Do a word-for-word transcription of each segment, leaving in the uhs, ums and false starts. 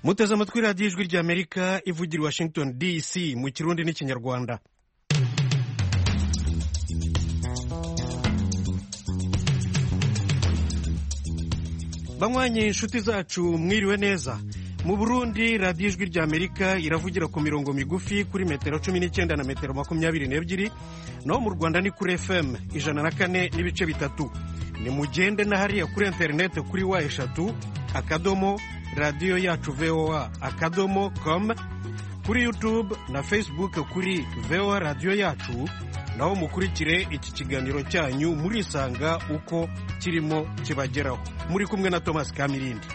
muteze amatwi radiyo ijwi ry'Amerika ivugira i Washington D C mu Kirundi n'Ikinyarwanda. Banywanyi inshuti zacu mwiriwe neza. Mu Burundi radiyo ijwi ry'Amerika iravugira ku mirongo migufi kuri metero cumi n'icyenda na metero makumyabiri n'ebyiri, naho mu Rwanda ni kuri F M ijana na kane n'ibice bitatu. Ni mugende na hariya kuri interineti kuri wa eshatu akadomo radiyo yacu V O A akadomo com, kuri YouTube na Facebook kuri V O A radiyo yacu, naho mukurikire iki kiganiro cyanyu murisanga uko kirimo kibageraho. Muri kumwe na Thomas Kamirindi.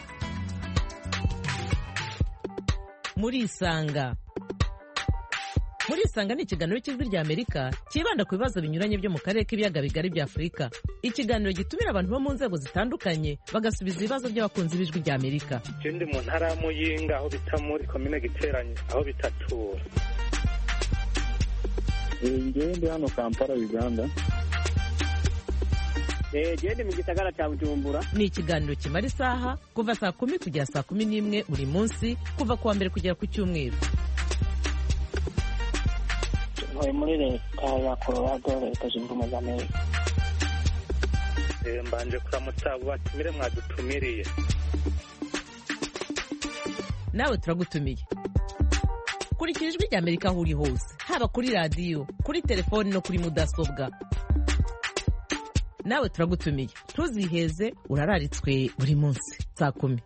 Murisanga Murisanga ni ikiganiro cy'ijwi ry'Amerika kibanda ku bibazo binyuranye byo mu karere k'ibiyaga bigari bya Afurika. Ikiganiro gitumira abantu bo mu nzego zitandukanye bagasubiza ibibazo by'abakunzi b'ijwi ry'Amerika. Ndi mu ntara ya Muyinga aho bita muri komine Giteranye aho bitatura. Ngewe ndi hano Kampala Uganda. Eh gende mu gisagara cya Bujumbura. Ni ikiganiro kimara isaha kuva saa kumi kugera saa kumi n'imwe buri munsi kuva kuwa mbere kugera ku cyumweru. Ntuye muri leta ya Colorado, leta zunze ubumwe za Amerika. Eh mbanje kuramutsa abo batumire mwadutumiriye. Nawe turagutumiye. Kurikira ijwi ry'Amerika aho uri hose, haba kuri radiyo, kuri telefoni no kuri mudasobwa. Nawe turagutumiye, ntuziheze, urararitswe buri munsi saa kumi.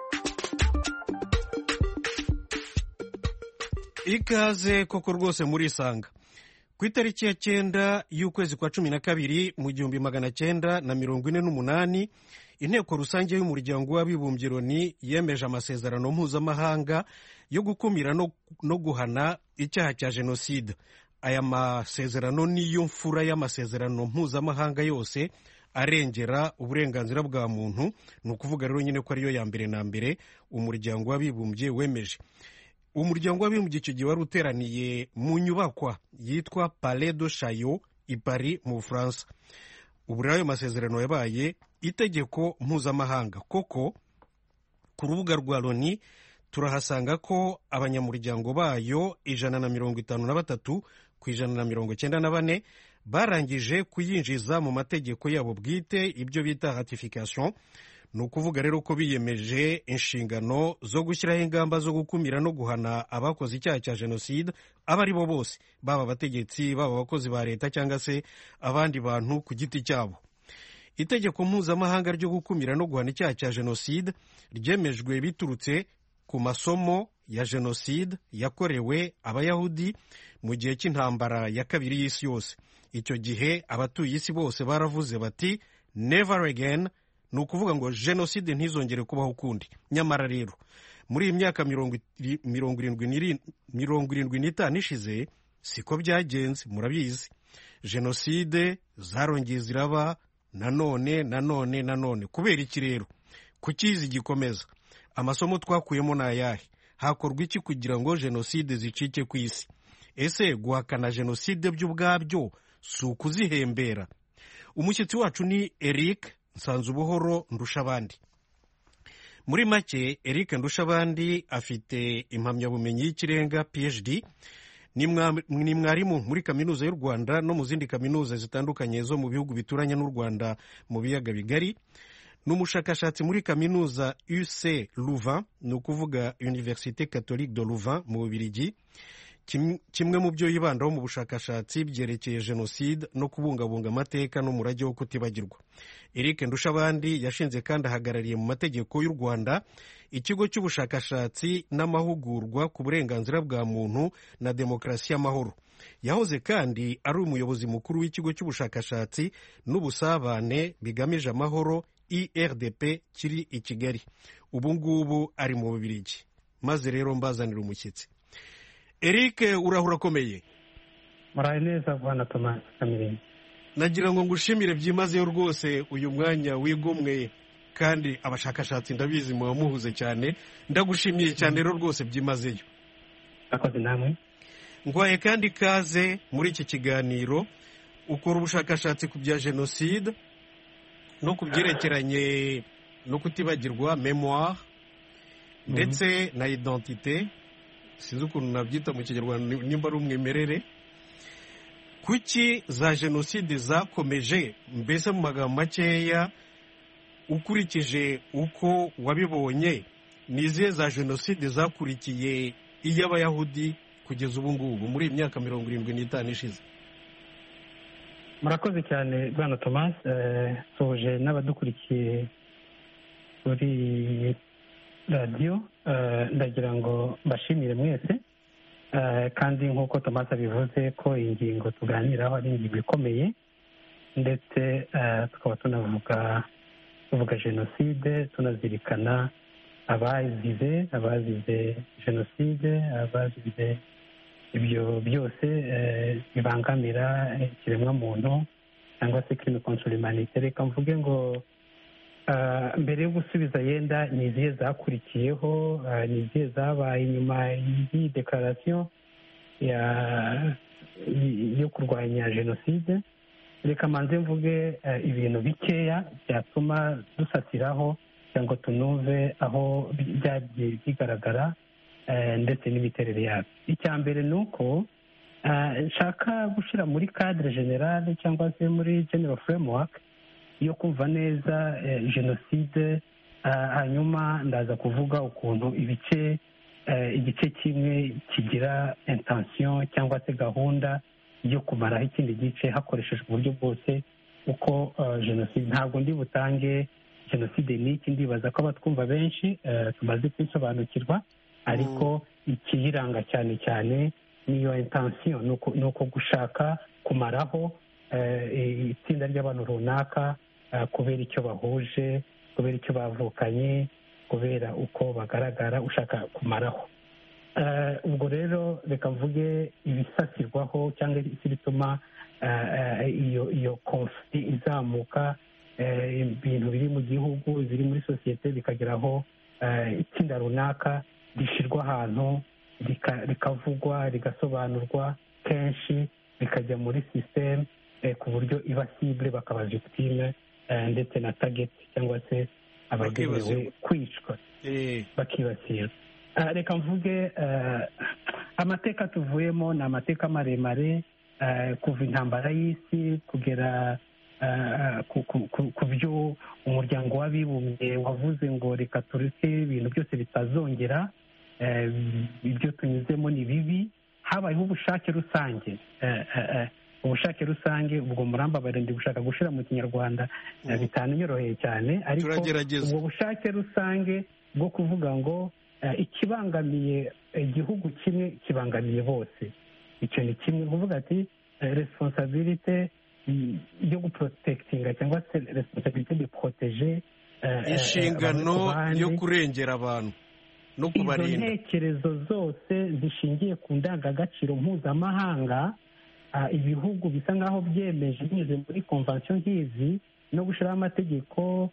Ikaze koko rwose murisanga. Ku itariki ya cyenda y'ukwezi kwa cumi na kabiri mu gihumbi magana cyenda na mirongo ine n'umunani, inteko rusange y'umuryango w'abibumbye Loni yemeje amasezerano mpuzamahanga yo gukumira no, no guhana icyaha cya jenoside. Aya masezerano niyo mfura y'amasezerano mpuzamahanga yose arengera uburenganzira bwa muntu. Ni ukuvuga rero nyine ko ariyo ya mbere na mbere umuryango w'abibumbye wemeje. Umuryango w'abibumbye icyo gihe wari uteraniye mu nyubakwa yitwa Palais de Chaillot i Paris mu Bufaransa. Ubu rero ayo masezerano yabaye itegeko mpuzamahanga. Koko ku rubuga rwa Loni turahasanga ko abanyamuryango bayo ijana na mirongo itanu na batatu ku ijana na mirongo cyenda na bane barangije kuyinjiza mu mategeko yabo bwite, ibyo bita ratification. Ni ukuvuga rero ko biyemeje inshingano zo gushyiraho ingamba zo gukumira no guhana abakoze icyaha cya jenoside, aba ari bo bose, baba abategetsi, baba abakozi ba leta cyangwa se abandi bantu ku giti cyabo. Itegeko mpuzamahanga ryo gukumira no guhana icyaha cya jenoside ryemejwe biturutse ku masomo ya jenoside yakorewe abayahudi mu gihe cy'intambara ya kabiri y'isi yose. Icyo gihe abatuye isi bose baravuze bati never again, ni ukuvuga ngo jenoside ntizongere kubaho ukundi. Nyamara rero muri iyi myaka mirongo irindwi n'itanu ishize siko byagenze, murabizi. Jenoside zarongeye ziraba nanone nanone nanone. Kubera iki rero? Kukizi gikomeza. Amasomo twakuyemo ni ayahe? Hakorwa iki kugira ngo jenoside zicike ku isi? Ese guhakana jenoside by'ubwabyo si ukuzihembera? Umushyitsi wacu ni Eric Nsanzubuhoro Ndushabandi. Muri make, Eric Ndushabandi afite impamyabumenyi y'ikirenga P H D, ni mwarimu muri kaminuza y'u Rwanda no mu zindi kaminuza zitandukanye zo mu bihugu bituranye n'u Rwanda mu biyaga bigari. N'umushakashatsi muri kaminuza U C Louvain, ni ukuvuga Université Catholique de Louvain mu Bubiligi. Kimwe mu byo yibandaho mu bushakashatsi byerekeye jenoside no kubungabunga amateka n'umurage wo kutibagirwa. Eric Ndushabandi yashinze kandi ahagarariye mu mategeko y'u Rwanda ikigo cy'ubushakashatsi n'amahugurwa ku burenganzira bwa muntu na demokarasi y'amahoro. Yahoze kandi ari umuyobozi mukuru w'ikigo cy'ubushakashatsi n'ubusabane bigamije amahoro I R D P kiri i Kigali. Ubu ngubu ari mu Bubiligi. Maze rero mbazanira umushyitsi. Eric, urahura komeye. Muraye neza bwana Thomas Kamirindi. Nagira ngo ngushimire byimazeyo rwose uyu mwanya wigomwe, kandi abashakashatsi ndabizi muba muhuze cyane. Ndagushimiye cyane rero rwose byimazeyo. Akoze namwe. Ngwaye kandi kaze muri iki kiganiro. Ukora ubushakashatsi ku bya jenoside no ku byerekeranye no kutibagirwa memoire. ndetse na identite, sinzi ukuntu nabyita mu kinyarwanda nimba ari umwimerere. Kuki za jenoside zakomeje? Mbese mu magambo makeya, ukurikije uko wabibonye, ni izihe za jenoside zakurikiye iy'abayahudi kugeza ubu ngubu muri iyi myaka mirongo irindwi n'itanu ishize? murakoze cyane bwana Thomas. soje n'abadukurikiye kuri radiyo, ndagira ngo mbashimire mwese, kandi nk'uko Thomas abivuze ko ingingo tuganiraho ari ingingo ikomeye, ndetse tukaba tunavuga tuvuga jenoside, tunazirikana abazize abazize jenoside, abazize ibyo byose bibangamira ikiremwamuntu cyangwa se crime contre l'humanité. Reka mvuge ngo mbere yo gusubiza yenda ni izihe zakurikiyeho, ni izihe zabaye nyuma y'iyi dekarasiyo yo kurwanya jenoside. Reka manze mvuge ibintu bikeya byatuma dusatiraho cyangwa tunuve aho byagiye bigaragara ndetse n'imiterere yabyo. Icya mbere ni uko nshaka gushyira muri cadre generale cyangwa se muri general framework yo kumva neza jenoside, hanyuma ndaza kuvuga ukuntu ibice igice kimwe kigira intention cyangwa se gahunda yo kumaraho ikindi gice hakoreshejwe uburyo bwose uko jenoside. Ntabwo ndi butange jenoside ni iki, ndibaza ko abatwumva benshi tumaze kwisobanukirwa, ariko ikiyiranga cyane cyane niyo intention, ni uko gushaka kumaraho itsinda ry'abantu runaka kubera icyo bahuje, kubera icyo bavukanye, kubera uko bagaragara, ushaka kumaraho. ubwo rero reka mvuge ibisasirwaho cyangwa isi bituma iyo iyo konfli izamuka, ibintu biri mu gihugu, biri muri sosiyete, bikageraho itsinda runaka rishyirwa ahantu rikavugwa, rigasobanurwa kenshi, rikajya muri sisiteme ku buryo iba sibure, bakaba victime ndetse na target cyangwa se abagenewe kwicwa bakibasira. Reka mvuge amateka tuvuyemo ni amateka maremare, kuva intambara y'isi kugera ku byo umuryango w'abibumbye wavuze ngo reka tureke ibintu byose bitazongera, ibyo tunyuzemo ni bibi. Habayeho ubushake rusange, ubushake rusange, ubwo murambabare ndi gushaka gushyira mu kinyarwanda bitananyoroheye cyane, ariko ubwo bushake rusange bwo kuvuga ngo ikibangamiye igihugu kimwe kibangamiye bose, icyo ni kimwe. kuvuga ati responsabilite yo guprotectinga cyangwa se responsabilite de protéger, inshingano yo kurengera abantu no kubarinda. Izo ntekerezo zose zishingiye ku ndangagaciro mpuzamahanga ibihugu bisa nk'aho byemeje binyuze muri konvansiyo nk'izi, no gushyiraho amategeko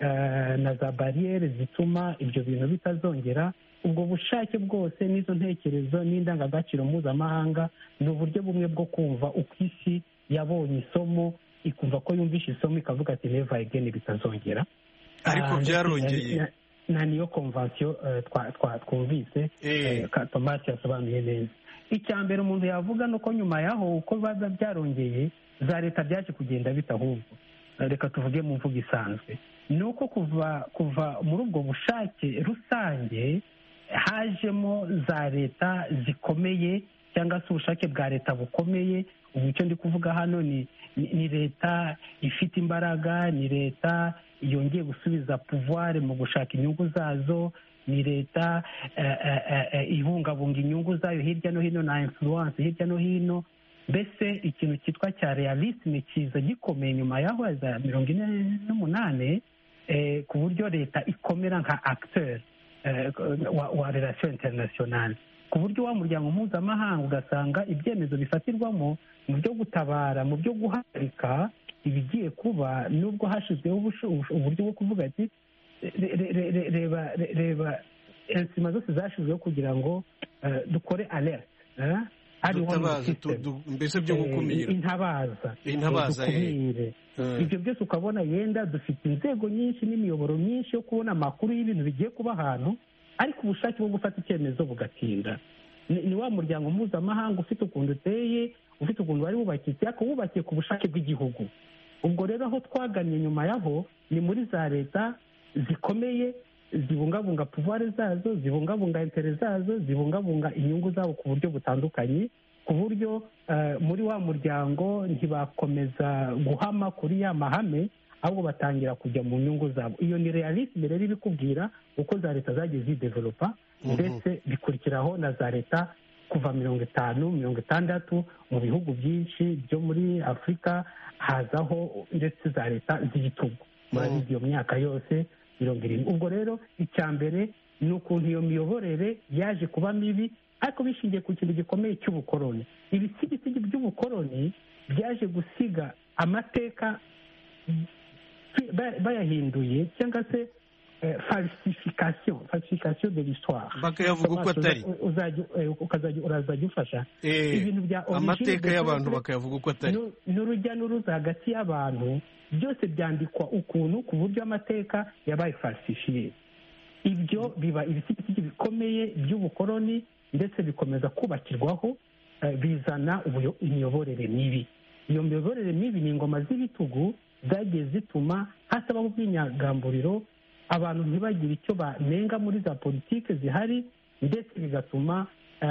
na za bariyeri zituma ibyo bintu bitazongera. Ubwo bushake bwose n'izo ntekerezo n'indangagaciro mpuzamahanga ni uburyo bumwe bwo kumva uko isi yabonye isomo, ikumva ko yumvishe isomo, ikavuga ati never again bitazongera. Ariko byarongeye na niyo konvansiyo twumvise Tomasi yasobanuye neza. Icya mbere umuntu yavuga ni uko nyuma yaho uko biba byarongeye, za leta byaje kugenda bita, ahubwo reka tuvuge mu mvugo isanzwe, ni uko kuva kuva muri ubwo bushake rusange hajemo za leta zikomeye cyangwa se ubushake bwa leta bukomeye. ubu icyo ndi kuvuga hano ni ni leta ifite imbaraga, ni leta yongeye gusubiza pouvoir mu gushaka inyungu zazo, ni leta ibungabunga inyungu zayo hirya no hino na influence hirya no hino. Mbese ikintu cyitwa cya realisme kiza gikomeye nyuma yaho za mirongo ine n'umunani, ku buryo leta ikomera nka acteur wa, wa relation internationale, ku buryo wa muryango mpuzamahanga ugasanga ibyemezo bifatirwamo mu byo gutabara, mu byo guhagarika ibigiye kuba, nubwo hashyizweho uburyo bwo kuvuga ati reba reba insima zose zashyizweho kugira ngo dukore alert, mbese byo gukumira, intabaza, intabaza dukumire ibyo byose. Ukabona yenda dufite inzego nyinshi n'imiyoboro myinshi yo kubona amakuru y'ibintu bigiye kuba ahantu, ariko ubushake bwo gufata icyemezo bugatinda. Ni wa muryango mpuzamahanga ufite ukuntu uteye, ufite ukuntu wari wubakitse, ariko wubakiye ku bushake bw'igihugu. Ubwo rero aho twagannye nyuma yaho ni muri za leta zikomeye zibungabunga pouvoir zazo, zibungabunga intere zazo, zibungabunga inyungu zabo ku buryo butandukanye, ku buryo muri wa muryango ntibakomeza guhama kuri ya mahame, ahubwo batangira kujya mu nyungu zabo. Iyo ni realisme rero ibikubwira uko za leta zagiye zidevelopa, ndetse bikurikiraho na za leta kuva mirongo itanu mirongo itandatu mu bihugu byinshi byo muri Afurika hazaho ndetse za leta z'igitugu muri iyo myaka yose mirongo irindwi. Ubwo rero icya mbere ni ukuntu iyo miyoborere yaje kuba mibi, ariko bishingiye ku kintu gikomeye cy'ubukoloni. Ibisigisigi by'ubukoloni byaje gusiga amateka bayahinduye, cyangwa se falsification falsification de l'histoire, bakayavuga uko atari, ukazajya urazajya ufasha ibintu bya amateka y'abantu bakayavuga uko atari, n'urujya n'uruza hagati y'abantu byose byandikwa ukuntu, ku buryo amateka yabaye falsifiye. Ibyo biba ibisigisigi bikomeye by'ubukoloni, ndetse bikomeza kubakirwaho, bizana imiyoborere mibi. Iyo miyoborere mibi ni ingoma z'ibitugu zagiye zituma hasabaho ubwinyagamburiro, abantu ntibagire icyo banenga muri za politike zihari, ndetse bigatuma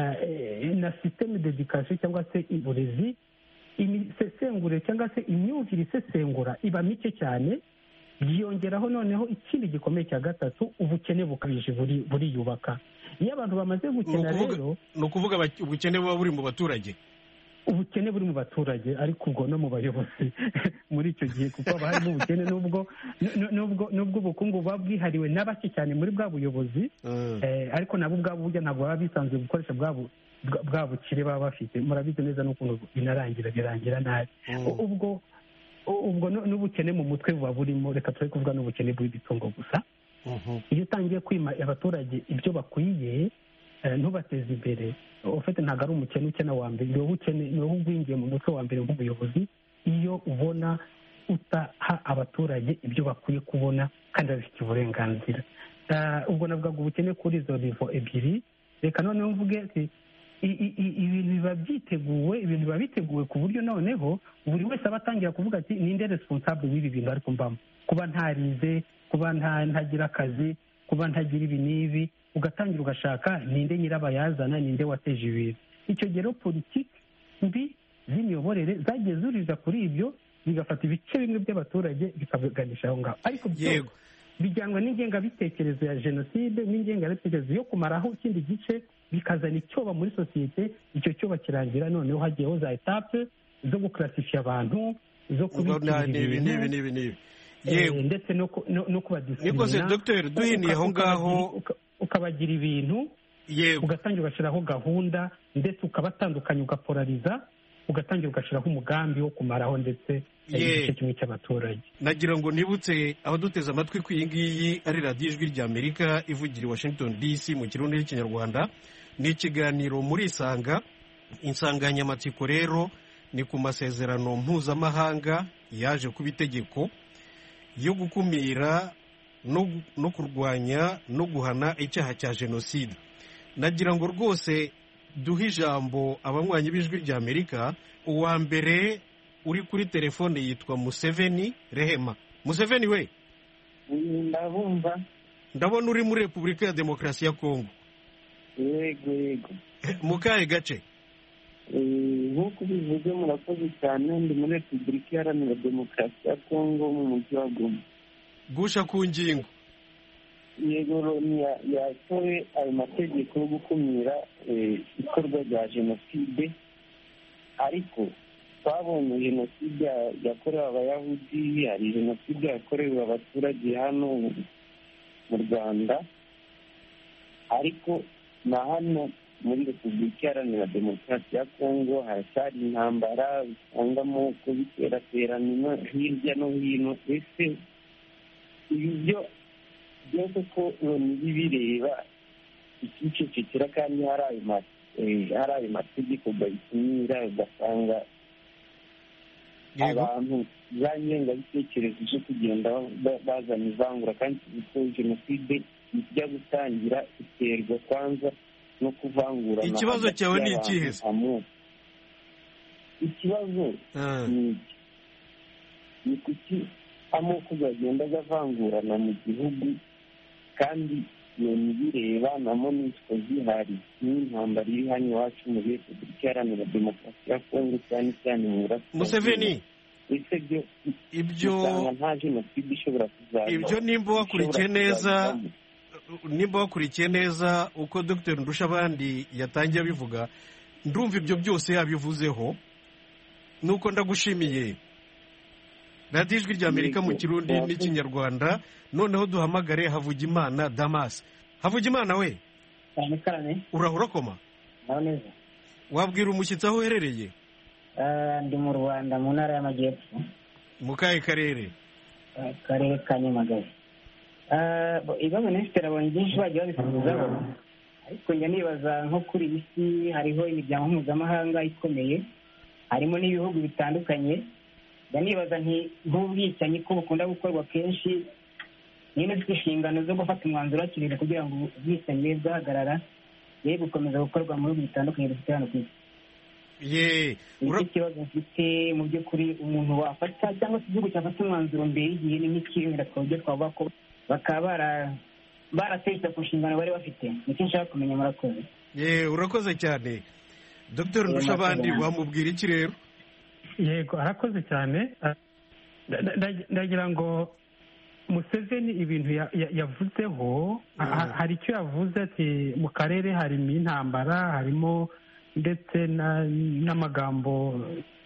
na systeme d'education cyangwa se uburezi, imisesengure cyangwa se imyumvire isesengura iba mike cyane. Byiyongeraho noneho ikindi gikomeye cya gatatu, ubukene bukabije buriyubaka. Iyo abantu bamaze gukena rero, ni ukuvuga ubukene buba buri mu baturage, ubukene buri mu baturage, ariko ubwo no mu bayobozi muri icyo gihe, kuko haba harimo ubukene, n'ubwo n'ubwo ubukungu buba bwihariwe na bake cyane muri bwa buyobozi, ariko nabo ubwabo burya ntabwo baba bisanzwe gukoresha bwa bukire baba bafite. Murabizi neza n'ukuntu binarangira birangira nabi. ubwo ubwo n'ubukene mu mutwe buba burimo. Reka turi kuvuga n'ubukene bw'ibitungo gusa. Iyo utangiye kwima abaturage ibyo bakwiye, ntubateze imbere, ufite ntabwo ari umukene ukena wa mbere, niwo ukene, niwo ugwingiye mu mutwe wa mbere nk'umuyobozi. Iyo ubona utaha abaturage ibyo bakwiye kubona kandi babifitiye uburenganzira. Ubwo navugaga ubukene kuri izo nivo ebyiri. Reka noneho mvuge ati ibintu biba byiteguwe, ibintu biba biteguwe ku buryo noneho buri wese aba atangira kuvuga ati ninde responsable w'ibi bintu ariko mbamo, kuba ntarize, kuba ntagira akazi, kuba ntagira ibi n'ibi, ugatangira ugashaka ninde nyirabayazana, ninde wateje ibintu. Icyo gihe rero politiki mbi z'imiyoborere zagiye zuriza kuri ibyo, bigafata ibice bimwe by'abaturage bikaganisha aho ngaho. Ariko byo bijyanwa n'ingengabitekerezo ya jenoside, n'ingengabitekerezo yo kumaraho ikindi gice, bikazana icyoba muri sosiyete. Icyo cyoba kirangira noneho hagiyeho za etape zo gukarasifiya abantu, zo kubikira ibintu, ndetse no kubadisipurina. Niko se Dr duhiniye aho ngaho, ukabagira ibintu, ugatangira ugashyiraho gahunda, ndetse ukabatandukanya, ugapolariza, ugatangira ugashyiraho umugambi wo kumaraho ndetse igice kimwe cy'abaturage. Nagira ngo nibutse abaduteze amatwi ko iyi ngiyi ari radiyo ijwi ry'Amerika ivugira i Washington D C mu kirundi n'ikinyarwanda. Ni ikiganiro muri Isanga. Insanganyamatsiko rero ni ku masezerano mpuzamahanga yaje kuba itegeko yo gukumira no kurwanya no guhana icyaha cya jenoside. Nagira ngo rwose duhe ijambo abanywanyi b'ijwi ry'Amerika. Uwa mbere uri kuri telefone yitwa Museveni Rehema. Museveni we, ndabumva. Ndabona uri muri Repubulika ya Demokarasi ya Kongo. Yego yego. Mu kahe gace? Nk'uko bivuze murakoze cyane. Ndi muri Repubulika Iharanira Demokarasi ya Kongo mu mujyi wa Goma. Gusha ku ngingo. Yego, yasohoye ayo mategeko yo gukumira ikorwa rya jenoside, ariko twabonye jenoside yakorewe abayahudi, hari jenoside yakorewe abaturage hano mu Rwanda, ariko na hano muri Repubulika Iharanira Demokarasi ya Kongo haracyari intambara, usangamo ko biteraterana hirya no hino. Ese ibi byo byose ko bireba ikicecekera, kandi hari ayo mategeko bayitumira, ugasanga abantu za ngengabitekerezo zo kugenda bazana ivangura, kandi ko jenoside bijya gutangira iterwa kwanza no kuvangurana. Ikibazo cyawe ni ikihe? Ikibazo ni iki, ni kuki amoko agenda avangurana mu gihugu kandi ibintu bireba na monisco zihari n'intambara iri hano iwacu muri Repubulika Iharanira Demokarasi ya Kongo, cyane cyane mu Burasirazuba. Museveni, ibyo nta jenoside ishobora kuzaba. Ibyo nimba wakurikiye neza nimba wakurikiye neza uko Dr Ndushabandi yatangiye abivuga, ndumva ibyo byose yabivuzeho, nuko ndagushimiye. Radiyo Ijwi ry'Amerika mu Kirundi n'Ikinyarwanda. Noneho duhamagare Havugimana Damas. Havugimana we, urahura koma? Wabwira umushyitsi aho uherereye? Ndi mu Rwanda, mu ntara y'Amajyepfo. Mu kahe karere? Karere ka Nyamagabe. Ibibazo n'ifite abonye byinshi bagiye babisubizaho, ariko njya nibaza nko kuri iyi si hariho imiryango mpuzamahanga ikomeye, harimo n'ibihugu bitandukanye. Njya nibaza nk'ubwicanyi ko bukunda gukorwa kenshi, nyine ufite inshingano zo gufata umwanzuro hakiri kugira ngo ubwicanyi bube bwahagarara, ye gukomeza gukorwa mu bihugu bitandukanye dufite hano ku isi. Ye, ura kibazo mfite mu by'ukuri umuntu wafata cyangwa se igihugu cyafata umwanzuro mbere y'igihe n'ikiyongera twabyo twavuga ko bakaba barateshya ku nshingano bari bafite. Nicyo nshaka kumenya. Murakoze. Ye, urakoze cyane. Dr Ndushabandi, wamubwira iki rero? Yego, arakoze cyane. Ndagira ngo Museveni ibintu yavuzeho, hari icyo yavuze ati mu karere harimo intambara, harimo ndetse n'amagambo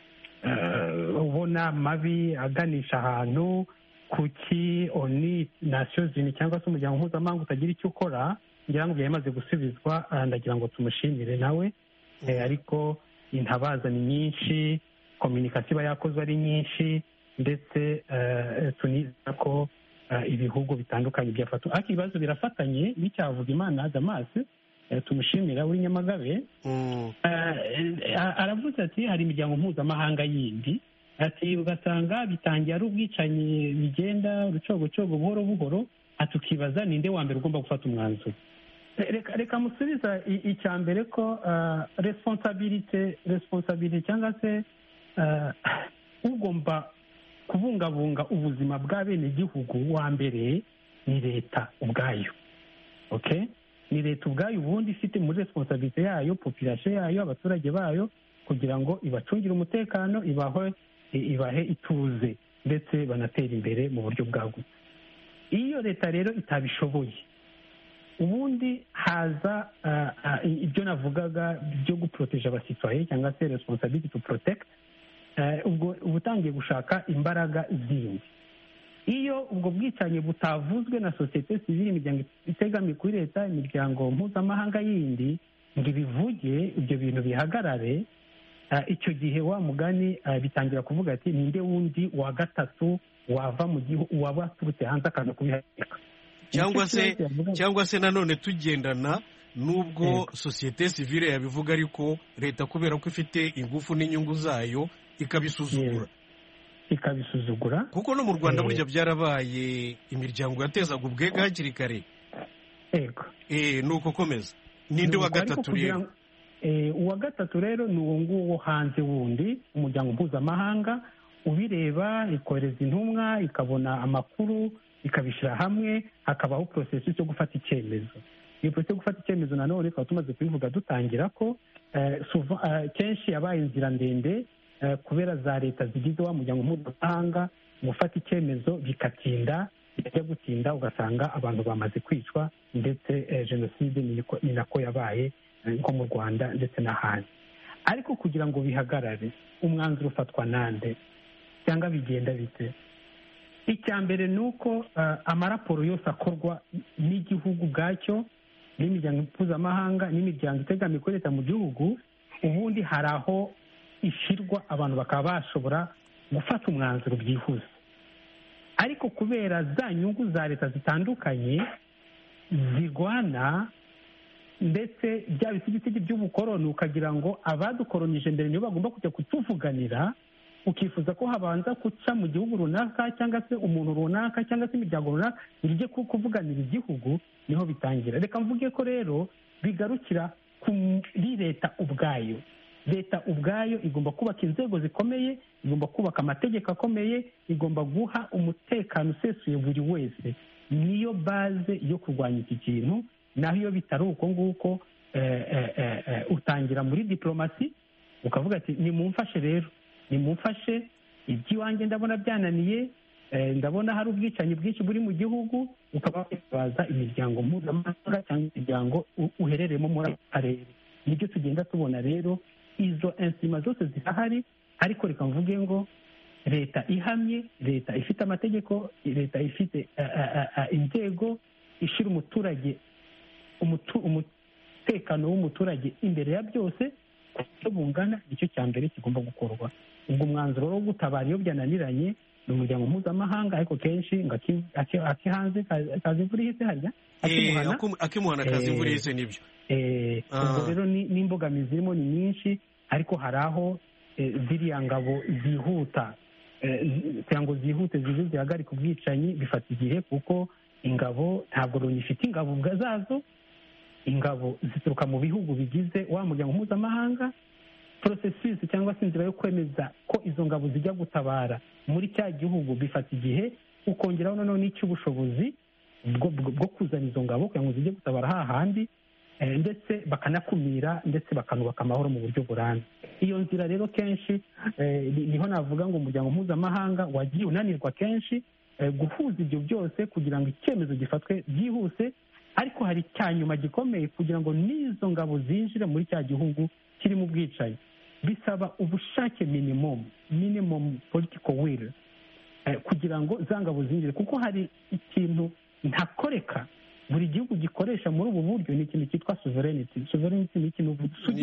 ubona mabi aganisha ahantu. Kuki oni Nations Unies cyangwa se umuryango mpuzamahanga utagira icyo ukora? Ngira ngo byamaze gusubizwa, ndagira ngo tumushimire nawe. Ariko intabaza ni nyinshi, kominikasiyo iba yakozwe ari nyinshi, ndetse tuniza ko ibihugu bitandukanye byafata. Ariko ibibazo birafatanye n'icyavuga Imana Damas, tumushimira w'i Nyamagabe. Aravuze ati hari imiryango mpuzamahanga yindi, ati ugasanga bitangiye ari ubwicanyi bigenda rucogocogo buhoro buhoro, atukibaza ninde wa mbere ugomba gufata umwanzuro. Reka musubiza icya mbere ko responsabilite responsabilite cyangwa se ugomba kubungabunga ubuzima bw'abenegihugu wa mbere ni leta ubwayo. Okay, ni leta ubwayo ubundi ifite muri responsabilite yayo population yayo, abaturage bayo, kugira ngo ibacungire umutekano, ibahe ibahe ituze, ndetse banatera imbere mu buryo bwagutse. Iyo leta rero itabishoboye, ubundi haza ibyo navugaga byo guproteja abasitwaye cyangwa se responsibility to protect. Ubwo ubutangiye gushaka imbaraga zindi. Iyo ubwo bwicanyi butavuzwe na sosiyete sivile, imiryango itegamiye kuri leta, imiryango mpuzamahanga yindi, ngo ibivuge ibyo bintu bihagarare, icyo gihe wa mugani bitangira kuvuga ati ninde wundi wa gatatu wava mu gihugu waba aturutse hanze akaza kubihagarika. Cyangwa se cyangwa se nanone tugendana nubwo sosiyete sivile yabivuga, ariko leta kubera ko ifite ingufu n'inyungu zayo ikabisuzugura ikabisuzugura kuko no mu Rwanda burya byarabaye imiryango yatezaga ubwega hakiri kare. Yego, eh nuko komeza. Ninde wa gatatu rero? Eh uwa gatatu rero ni uwo nguwo hanze wundi, umuryango mpuzamahanga ubireba, ikoreza intumwa, ikabona amakuru, ikabishyira hamwe, hakabaho processus cyo gufata icyemezo. Iyo processus yo gufata icyemezo nanone twaba tumaze kubivuga dutangira ko kenshi yabaye inzira ndende kubera za leta zigize wa muryango mpuzamahanga, gufata icyemezo bikatinda, bijya gutinda ugasanga abantu bamaze kwicwa, ndetse jenoside ni nako yabaye nko mu Rwanda ndetse n'ahandi. Ariko kugira ngo bihagarare, umwanzuro ufatwa nande cyangwa bigenda bite? Icya mbere ni uko amaraporo yose akorwa n'igihugu bwacyo, n'imiryango mpuzamahanga, n'imiryango itegamiye kuri leta mu gihugu, ubundi hari aho ishyirwa, abantu bakaba bashobora gufata umwanzuro byihuse. Ariko kubera za nyungu za leta zitandukanye zirwana, ndetse byaba ibisigisigi by'ubukoroni, ukagira ngo abadukoronije mbere nibo bagomba kujya kutuvuganira, ukifuza ko habanza guca mu gihugu runaka cyangwa se umuntu runaka cyangwa se imiryango runaka ngo ijye kuvuganira igihugu, niho bitangira. Reka mvuge ko rero bigarukira kuri leta ubwayo. Leta ubwayo igomba kubaka inzego zikomeye, igomba kubaka amategeko akomeye, igomba guha umutekano usesuye buri wese. Niyo baze yo kurwanya iki kintu. Naho iyo bitari uko nguko utangira muri diplomasi ukavuga ati nimumfashe rero, nimumfashe iby'iwanjye ndabona byananiye, ndabona hari ubwicanyi bwinshi buri mu gihugu, ukaba witwaza imiryango mpuzamahanga cyangwa imiryango uherereyemo muri ako karere. Nibyo tugenda tubona rero, izo insima zose zirahari, ariko reka mvuge ngo leta ihamye, leta ifite amategeko, leta ifite inzego, ishyira umuturage umutekano w'umuturage imbere ya byose ku buryo bungana, nicyo cya mbere kigomba gukorwa. Ubwo umwanzuro wo gutabara iyo byananiranye ni umuryango mpuzamahanga, ariko kenshi ngo akihanze kazi imvura ihise harya akimuhana kazi imvura ihise. Nibyo ubwo rero n'imbogamizi zirimo ni nyinshi, ariko hari aho ziriya ngabo zihuta kugira ngo zihute zize zihagarika ubwicanyi bifata igihe, kuko ingabo ntabwo Loni ifite ingabo zazo. Ingabo zituruka mu bihugu bigize wa muryango mpuzamahanga. Processus cyangwa se inzira yo kwemeza ko izo ngabo zijya gutabara muri cya gihugu bifata igihe, ukongeraho noneho n'icy'ubushobozi bwo kuzana izo ngabo kugira ngo zijye gutabara hahandi, ndetse bakanakumira ndetse bakanubaka amahoro mu buryo burambye. Iyo nzira rero kenshi niho navuga ngo umuryango mpuzamahanga wagiye unanirwa kenshi guhuza ibyo byose kugira ngo icyemezo gifatwe byihuse, ariko hari cya nyuma gikomeye kugira ngo n'izo ngabo zinjire muri cya gihugu kirimo ubwicanyi. Bisaba ubushake minimum minimum political will kugira ngo za ngabo zinjire, kuko hari ikintu ntakoreka buri gihugu gikoresha muri ubu buryo, ni ikintu cyitwa sovereignty. Sovereignty ni ikintu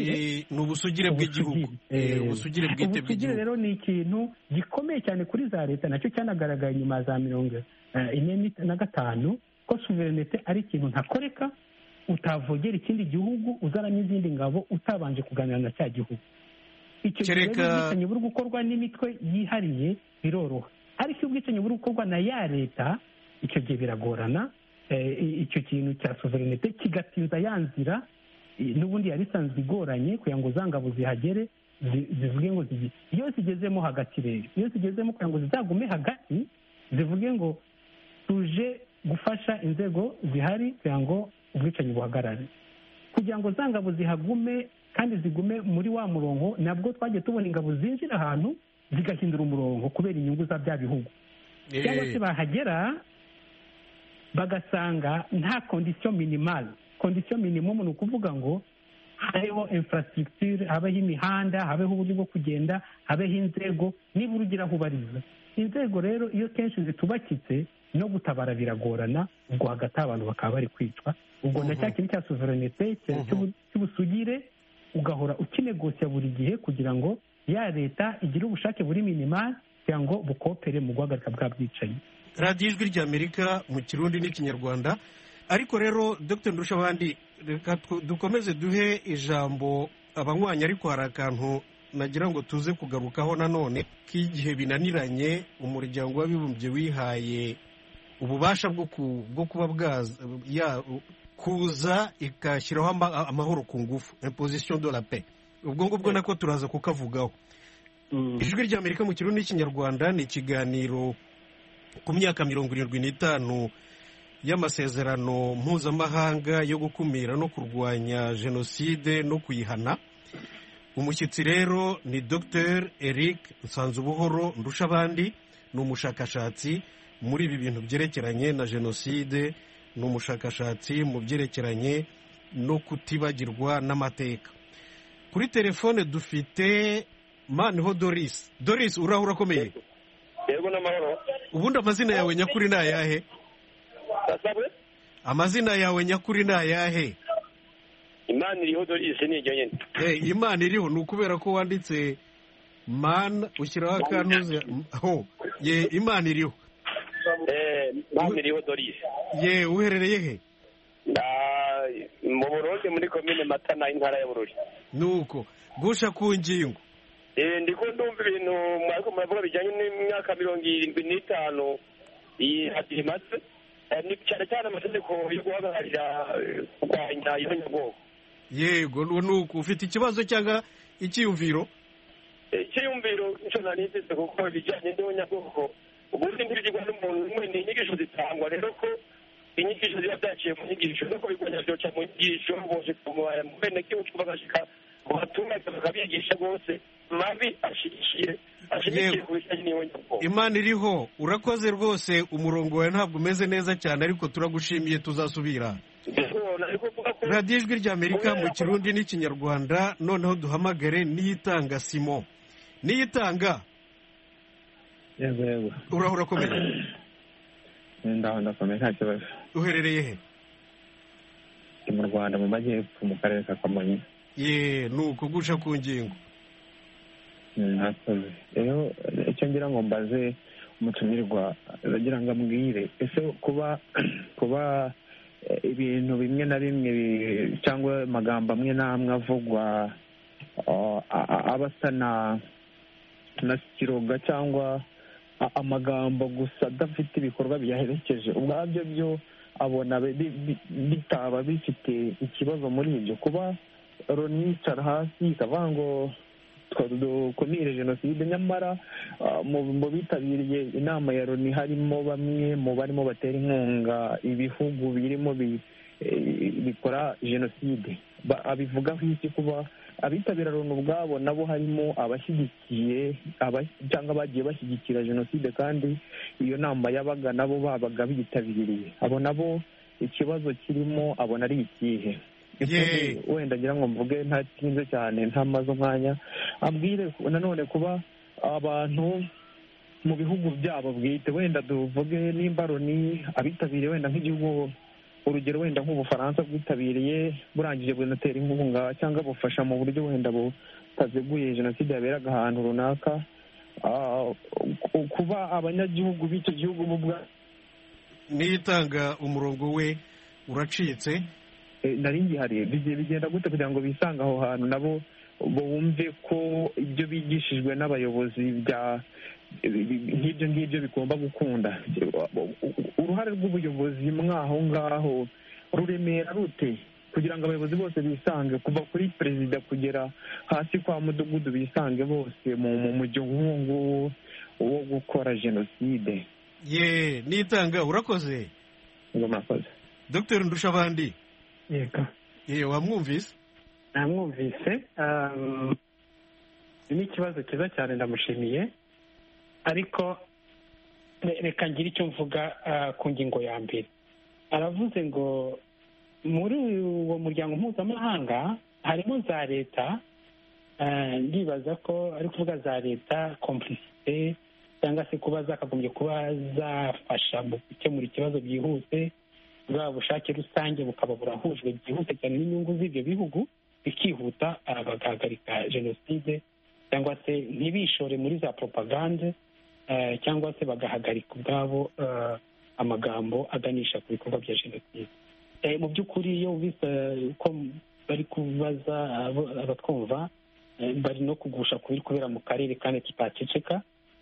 ni ubusugire bw'igihugu. Ubusugire bwite bw'igihugu. Ubusugire rero ni ikintu gikomeye cyane kuri za leta, nacyo cyanagaragaye nyuma za mirongo ine na gatanu ko sovereignty ari ikintu ntakoreka, utavogera ikindi gihugu uzana n'izindi ngabo utabanje kuganira na cya gihugu. Icyo gihe ubwicanyi buri gukorwa n'imitwe yihariye biroroha, ariko iyo ubwicanyi buri gukorwa na ya leta icyo gihe biragorana. Icyo kintu cya sovereignty kigatinza ya nzira n'ubundi yari isanzwe igoranye kugira ngo za ngabo zihagere zivuge ngo iyo zigezemo hagati rero, iyo zigezemo kugira ngo zizagume hagati zivuge ngo tuje gufasha inzego zihari kugira ngo ubwicanyi buhagarare, kugira ngo za ngabo zihagume kandi zigume muri wa murongo. Nabwo twagiye tubona ingabo zinjira ahantu zigahindura umurongo kubera inyungu za bya bihugu, cyangwa se bahagera bagasanga nta kondisiyo minimale. Kondisiyo minimum ni ukuvuga ngo habeho infrastructure, habeho imihanda, habeho uburyo bwo kugenda, habeho inzego, niba urugira aho ubariza. Inzego rero iyo kenshi zitubakitse no gutabara biragorana, ubwo hagati abantu bakaba bari kwicwa. Ubwo na cya kintu cya sovereignty cy'ubusugire ugahora ukinegosya buri gihe kugira ngo ya leta igire ubushake buri minimal kugira ngo bukopere mu guhagarika bwa bwicanyi. radiyo ijwi ry'Amerika mu kirundi n'ikinyarwanda. Ariko rero Dr Ndushabandi, reka dukomeze duhe ijambo abanywanyi, ariko hari akantu nagira ngo tuze kugarukaho nanone k'igihe binaniranye umuryango w'abibumbye wihaye ububasha bwo kuba bwaza kuza ikashyiraho amahoro ku ngufu, imposition de la paix. Ubwo ngubwo nako turaza kukavugaho. Ijwi ry'Amerika mu kirundi n'ikinyarwanda ni ikiganiro ku myaka mirongo irindwi n'itanu y'amasezerano mpuzamahanga yo gukumira no kurwanya jenoside no kuyihana. Umushyitsi rero ni Dr Eric Nsanzubuhoro Ndushabandi, ni umushakashatsi muri ibi bintu byerekeranye na jenoside, ni umushakashatsi mu byerekeranye no kutibagirwa n'amateka. Kuri telefone dufite Maniho Doris. Doris, uraho urakomeye? Yego n'amahoro. Ubundi amazina yawe nyakuri ni ayahe? Asabwe? Amazina yawe nyakuri ni ayahe? Imana iriho Doris ni iryo nyene. Eh, Imana iriho ni ukubera ko wanditse man ushyiraho akantu ho ye Imana iriho. Eh, Imana iriho Doris. Ye uherereye he? Da mu Burundi muri commune Matana intara ya Bururi. Nuko gusha ku ngingo. eh ndiko ndumva ibintu mwariko muravuga bijyanye n'imyaka mirongo irindwi n'itanu iyi hadimaze ni cyane cyane amategeko yo guhagararira kurwanya ihonyabwoko. Yego nuko ufite ikibazo cyangwa icyiyumviro? Icyiyumviro nicyo naniteze kuko bijyanye n'ihonyabwoko ubundi ntibigirwa n'umuntu umwe, ni inyigisho zitangwa rero ko inyigisho ziba byaciye mu nyigisho nuko bigwanya byoca mu nyigisho bose mu bene gihugu bagashika mu baturage bakabigisha rwose mabi ashigikiye ashigikiye ku bijyanye n'ihonyabwoko. Imana iriho, urakoze rwose, umurongo wawe ntabwo umeze neza cyane ariko turagushimiye, tuzasubira. Radiyo Ijwi ry'Amerika mu Kirundi n'Ikinyarwanda. Noneho duhamagare Niyitanga Simon. Niyitanga. Yego yego. Urahura urakomeye? Ndaho ndakomeye nta kibazo. Uherereye he? Mu Rwanda mu majyepfo mu karere ka Kamonyi. Ye nuko gusha ku ngingo. Ntakoze. Rero icyo ngira ngo mbaze umutumirwa aragira ngo ambwire ese kuba kuba ibintu bimwe na bimwe cyangwa amagambo amwe n'amwe avugwa abasa na na kiroga cyangwa amagambo gusa adafite ibikorwa biyaherekeje, ubwabyo byo abona bitaba bifite ikibazo muri ibyo. Kuba Loni yicara hasi ikavuga ngo dukumire jenoside, nyamara mu bitabiriye inama ya Loni harimo bamwe mu barimo batera inkunga ibihugu birimo bikora jenoside. Abivugaho iki? Kuba abitabira Loni ubwabo nabo harimo abashyigikiye cyangwa bagiye bashyigikira jenoside kandi iyo nama yabaga nabo babaga bitabiriye, abo nabo ikibazo kirimo abona ari ikihe? Wenda ngira ngo mvuge ntatinze cyane ntamaze umwanya, ambwire nanone kuba abantu mu bihugu byabo bwite, wenda tuvuge nimba Loni abitabiriye wenda nk'igihugu, urugero wenda nk'Ubufaransa bwitabiriye burangije bunatera inkunga cyangwa bufasha mu buryo wenda butazeguye jenoside yaberaga ahantu runaka, kuba abanyagihugu b'icyo gihugu mu bwa Niyitanga umurongo we uracitse. Nari ngihari bigenda gute kugira ngo bisange aho hantu nabo bumve ko ibyo bigishijwe n'abayobozi bya nk'ibyo ngibyo bigomba gukunda? Uruhare rw'ubuyobozi mwaho ngaho ruremera rute kugira ngo abayobozi bose bisange, kuva kuri perezida kugera hasi kwa mudugudu bisange bose mu mujyo nk'uwo wo gukora jenoside? Ye Niyitanga urakoze. Ngo murakoze. Dr Ndushabandi. Yego. Ye wamwumvise? Namwumvise. Um, ni ikibazo cyiza cyane, ndamushimiye, ariko reka ngire icyo mvuga ku ngingo ya mbere. Aravuze ngo muri uwo muryango mpuzamahanga harimo za leta, ndibaza ko ari kuvuga za leta complicité cyangwa se kuba zakagombye kuba zafasha mu gukemura ikibazo byihuse, bwa bushake rusange bukaba burahujwe byihuse cyane n'inyungu z'ibyo bihugu, bikihuta bagahagarika jenoside cyangwa se ntibishore muri za propagande, cyangwa se bagahagarika ubwabo amagambo aganisha ku bikorwa bya jenoside. Mu by'ukuri iyo ubise uko bari kubaza abatwumva, bari no kugusha ku biri kubera mu karere kandi tutaceceka.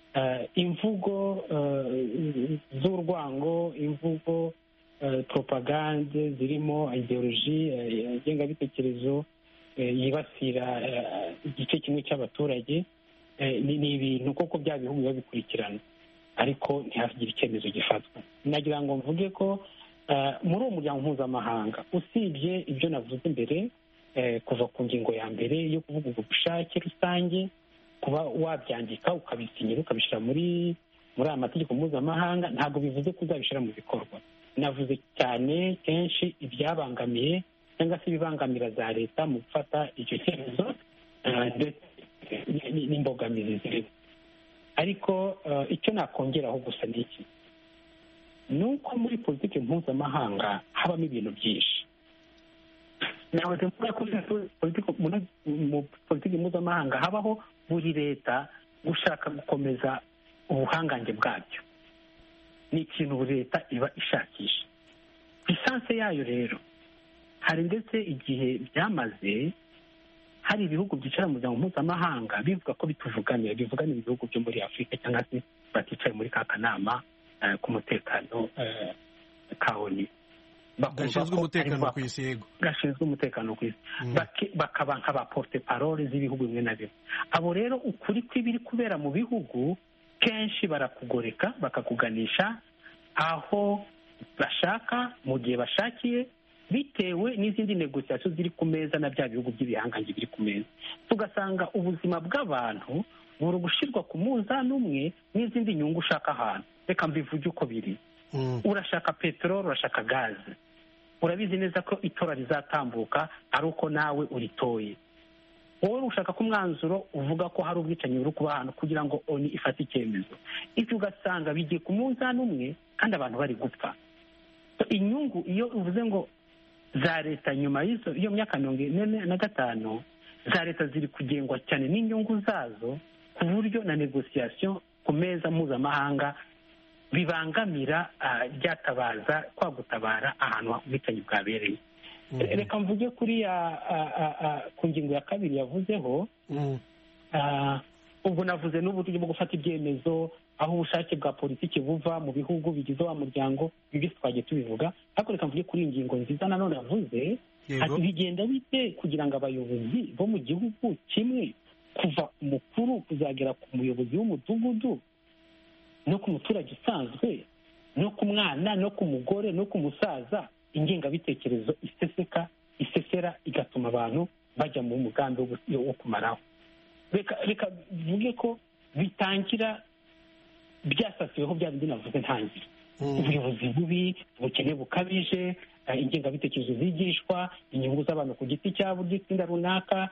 Imvugo z'urwango, imvugo propagande zirimo ideoloji ngengabitekerezo yibasira igice kimwe cy'abaturage, ni ibintu koko bya bihugu biba bikurikirana, ariko ntihagire icyemezo gifatwa. Nagira ngo mvuge ko muri uwo muryango mpuzamahanga, usibye ibyo navuze imbere kuva ku ngingo ya mbere yo kuvuga ubwo bushake rusange, kuba wabyandika ukabisinyira ukabishyira muri muri aya mategeko mpuzamahanga, ntabwo bivuze ko uzabishyira mu bikorwa. Navuze cyane kenshi ibyabangamiye cyangwa se ibibangamira za leta mu gufata icyo cyemezo ndetse n'imbogamizi zirimo. Ariko icyo nakongeraho gusa ni iki, ni uko muri politiki mpuzamahanga habamo ibintu byinshi. nawe tuvuga ko mu politiki mpuzamahanga habaho buri leta gushaka gukomeza ubuhangange bwabyo. Ni ikintu buri leta iba ishakisha. Lisansi yayo rero hari ndetse igihe byamaze hari ibihugu byicara mu muryango mpuzamahanga bivuga ko bituvuganira bivuganira ibihugu byo muri afurika cyangwa se baticaye muri ka kanama k'umutekano ka oni gashinzwe umutekano ku isi yego gashinzwe umutekano ku isi bakaba nk'aba porte parole z'ibihugu bimwe na bimwe. Abo rero ukuri kw'ibiri kubera mu bihugu kenshi barakugoreka bakakuganisha aho bashaka mu gihe bashakiye bitewe n'izindi negosiyasiyo ziri ku meza na bya bihugu by'ibihangange biri ku meza. Tugasanga ubuzima bw'abantu buri gushyirwa ku munzani umwe n'izindi nyungu ushaka ahantu. Reka mbivuge uko biri. Urashaka peteroli, urashaka gaze, urabizi neza ko itora rizatambuka ari uko nawe uritoye. Wowe ushaka ko umwanzuro uvuga ko hari ubwicanyi buri kuba ahantu kugira ngo oni ifate icyemezo. Ibyo ugasanga bigiye ku munzani umwe kandi abantu bari gupfa. Inyungu iyo uvuze ngo za leta nyuma y'iyo myaka mirongo ine na gatanu za leta ziri kugengwa cyane n'inyungu zazo ku buryo na negosiyasiyo ku meza mpuzamahanga bibangamira ryatabaza kwa gutabara ahantu ubwicanyi bwabereye. Reka mvuge kuri ya ku ngingo ya kabiri yavuzeho, ubwo navuze n'uburyo bwo gufata ibyemezo aho ubushake bwa politiki buva mu bihugu bigize wa muryango, ibyo twagiye tubivuga. Ariko reka mvuge kuri iyi ngingo nziza nanone yavuze, ati bigenda bite kugira ngo abayobozi bo mu gihugu kimwe kuva ku mukuru kuzagera ku muyobozi w'umudugudu no ku muturage usanzwe no ku mwana no ku mugore no ku musaza ingengabitekerezo iseseka isesera igatuma abantu bajya mu mugambi wo kumaraho. Reka reka bivuge ko bitangira byasasiweho bya bindi navuze ntangira, ubuyobozi bubi, ubukene bukabije, ingengabitekerezo zigishwa, inyungu z'abantu ku giti cyabo by'itsinda runaka,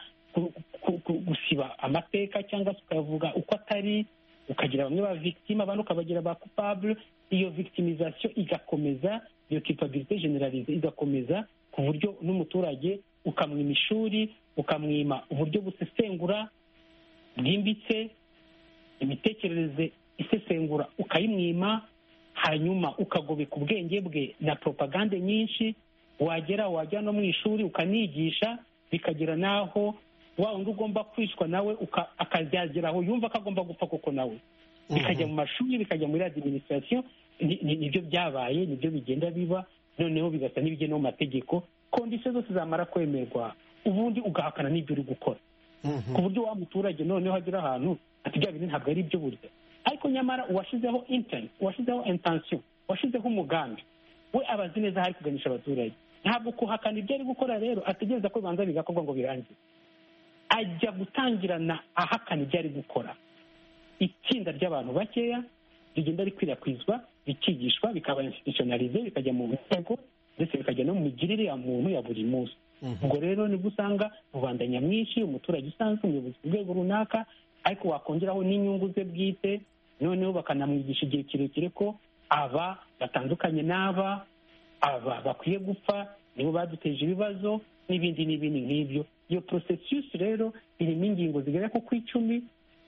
gusiba amateka cyangwa se ukayavuga uko atari, ukagira bamwe ba victime abandi ukabagira ba coupable. Iyo victimisation igakomeza, iyo culpabilité généralisée igakomeza ku buryo n'umuturage ukamwima ishuri, ukamwima uburyo busesengura bwimbitse, imitekerereze isesengura ukayimwima, hanyuma ukagobeka ubwenge bwe na propagande nyinshi. Wagera wajya no mu ishuri ukanigisha, bikagera naho wa undi ugomba kwishwa nawe akazageraho yumva ko agomba gupfa koko nawe, bikajya mu mashuri, bikajya muri administration. Nibyo byabaye, nibyo bigenda biba, noneho bigasa n'ibigena mu mategeko. Kondisiyo zose zamara kwemerwa ubundi ugahakana n'ibyo uri gukora, ku buryo wa muturage noneho agera ahantu ati bya bintu ntabwo ari ibyo burya. Ariko nyamara uwashyizeho intent, uwashyizeho intention, uwashyizeho umugambi, we aba azi neza hari kuganisha abaturage. Ntabwo kuhakana ibyo ari gukora rero ategereza ko bibanza bigakorwa ngo birangire, ajya gutangirana ahakana ibyo ari gukora. Itsinda ry'abantu bakeya rigenda rikwirakwizwa, bikigishwa, bikaba institutionalize, bikajya mu ntego ndetse bikajya no mu migirire ya muntu ya buri munsi. Ubwo rero nibwo usanga rubanda nyamwinshi, umuturage usanzwe, umuyobozi ku rwego runaka, ariko wakongeraho n'inyungu ze bwite, noneho bakanamwigisha igihe kirekire ko aba batandukanye n'aba, aba bakwiye gupfa, nibo baduteje ibibazo n'ibindi n'ibindi nk'ibyo. Iyo processus rero irimo ingingo zigera ku icumi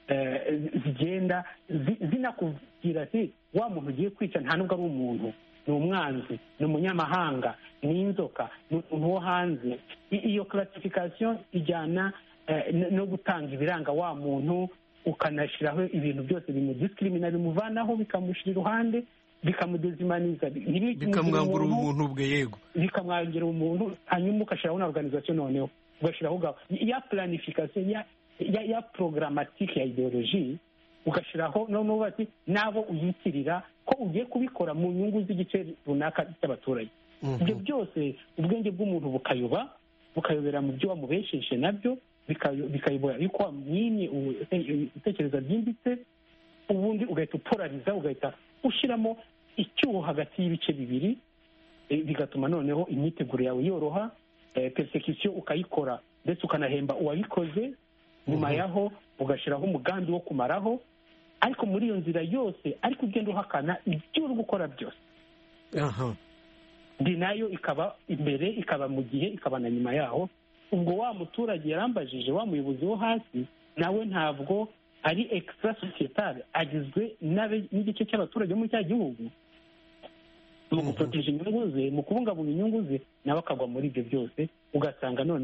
zigenda zinakubwira ati wa muntu ugiye kwica nta nubwo ari umuntu, ni umwanzi, ni umunyamahanga, ni inzoka, ni umuntu wo hanze. Iyo classification ijyana no gutanga ibiranga wa muntu, ukanashyiraho ibintu byose bimudiscrimina, bimuvanaho, bikamushyira iruhande, bikamudezimaniza, bikamwambura umuntu bwe. Yego, bikamwangira umuntu, hanyuma ugashyiraho na organisation, noneho ugashyiraho ya planification ya ya ya programmatique ya ideologie, ugashyiraho noneho bati nabo uyitirira ko ugiye kubikora mu nyungu z'igice runaka cy'abaturage. Ibyo byose ubwenge bw'umuntu bukayoba, bukayobera mu byo wamubesheje nabyo, bikayobora yuko wamwimye utekereza byimbitse, ubundi ugahita upolariza, ugahita ushyiramo icyuho hagati y'ibice bibiri, bigatuma noneho imyiteguro yawe yoroha, persecution ukayikora ndetse ukanahemba uwabikoze. Nyuma yaho ugashyiraho umugambi wo kumaraho, ariko muri iyo nzira yose ariko ugenda uhakana ibyo uri gukora byose. Ndi nayo ikaba imbere, ikaba mu gihe, ikaba na nyuma yaho. Ubwo wa muturage yarambajije, wa muyobozi wo hasi nawe ntabwo ari extra societale, agizwe n'igice cy'abaturage muri cya gihugu. Mu guproteje inyungu ze, mu kubungabunga inyungu ze, nawe akagwa muri ibyo byose. Ugasanga noneho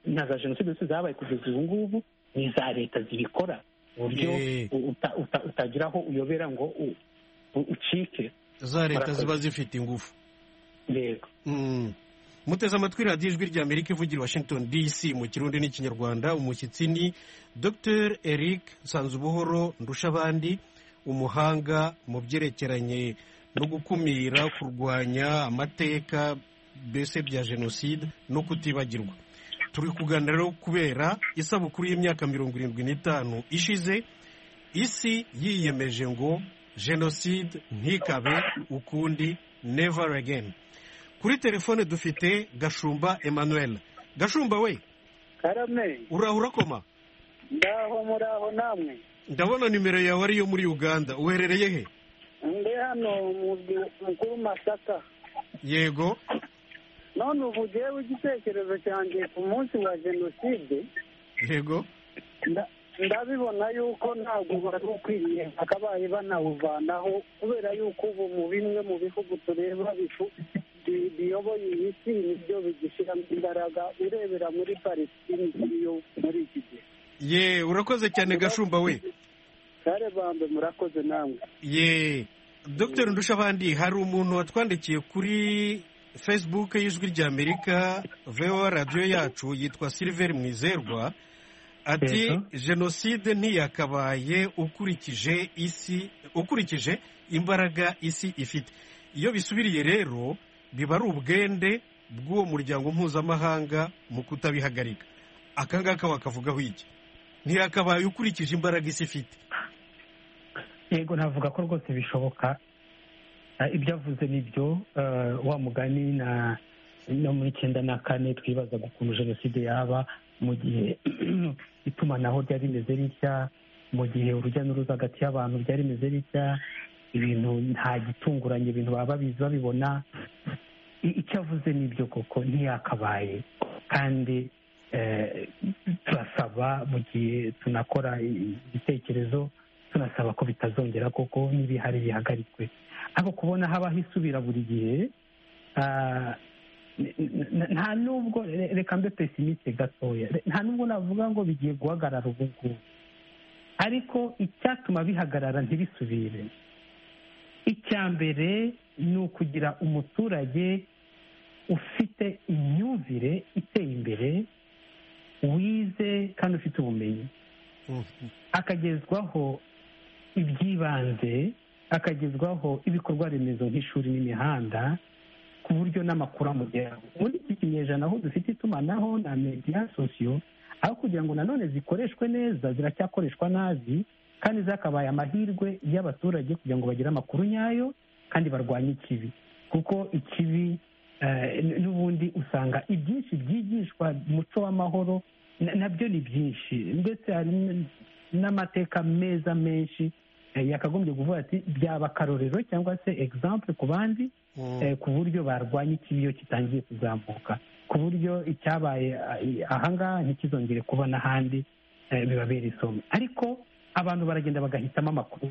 na za jenoside zose zabaye kugeza ubu ngubu ni iza leta zibikora uburyo utagira aho uyobera ngo ucike. za leta ziba zifite ingufu. yego. muteze amatwi radiyo ijwi rya amerika ivugira washington dc mu kirundi n'ikinyarwanda. umushyitsi ni dr eric nsanzubuhoro ndushabandi, umuhanga mu byerekeranye no gukumira, kurwanya amateka mbese bya jenoside no kutibagirwa. turi kuganira rero kubera isabukuru y'imyaka mirongo irindwi n'itanu ishize isi yiyemeje ngo jenoside ntikabe ukundi, never again. kuri telefone dufite Gashumba Emmanuel. Gashumba we, karame, uraho urakoma? ndaho muraho namwe? ndabona nimero yawe ariyo muri Uganda. uherereye he? ndi hano mukuru Masaka. yego. none ubu jewe igitekerezo cyanjye ku munsi wa jenoside, yego, ndabibona yuko ntabwo bari ukwiriye akabaye banawuvanaho, kubera yuko ubu mu bimwe mu bihugu tureba biyoboye iyi si nibyo bigishyiramo imbaraga, urebera muri Palestine iyo muri iki gihe. ye urakoze cyane Gashumba we. kare bambe murakoze namwe. ye Dr Ndushabandi, hari umuntu watwandikiye kuri Facebook y'ijwi rya Amerika V O A radiyo yacu, yitwa Silver Mwizerwa, ati jenoside ntiyakabaye ukurikije isi ukurikije imbaraga isi ifite. iyo bisubiriye rero biba ari ubwende bw'uwo muryango mpuzamahanga mu kutabihagarika. aka ngaka wakavugaho iki? ntiyakabaye ukurikije imbaraga isi ifite. yego, navuga ko rwose bishoboka. ibyo avuze nibyo. wa mugani na no muri icyenda na kane twibazaga ukuntu jenoside yaba mu gihe itumanaho ryari rimeze ritya, mu gihe urujya n'uruza hagati y'abantu byari rimeze ritya, ibintu nta gitunguranye, ibintu baba babizi babibona. icyo avuze nibyo koko, ntiyakabaye. kandi turasaba mu gihe tunakora igitekerezo, tunasaba ko bitazongera koko, n'ibihari bihagarikwe. ariko kubona habaho isubira buri gihe, nta nubwo, reka mbe pesimiste gatoya, nta nubwo navuga ngo bigiye guhagarara ubu ngubu, ariko icyatuma bihagarara ntibisubire, icya mbere ni ukugira umuturage ufite imyumvire iteye imbere, wize kandi ufite ubumenyi, akagezwaho iby'ibanze, akagezwaho ibikorwa remezo nk'ishuri n'imihanda, ku buryo n'amakuru amugeraho. muri iki kinyejana aho dufite itumanaho na media sosiyo, aho kugira ngo nanone zikoreshwe neza, ziracyakoreshwa nabi, kandi zakabaye amahirwe y'abaturage kugira ngo bagire amakuru nyayo kandi barwanye ikibi. kuko ikibi n'ubundi usanga ibyinshi byigishwa, umuco w'amahoro nabyo ni byinshi, ndetse hari n'amateka meza menshi yakagombye kuvuga ati byaba akarorero cyangwa se example ku bandi, ku buryo barwanya ikibi iyo kitangiye kuzamuka, ku buryo icyabaye ahangaha ntikizongere kuba n'ahandi, bibabera isomo. ariko abantu baragenda bagahitamo amakuru.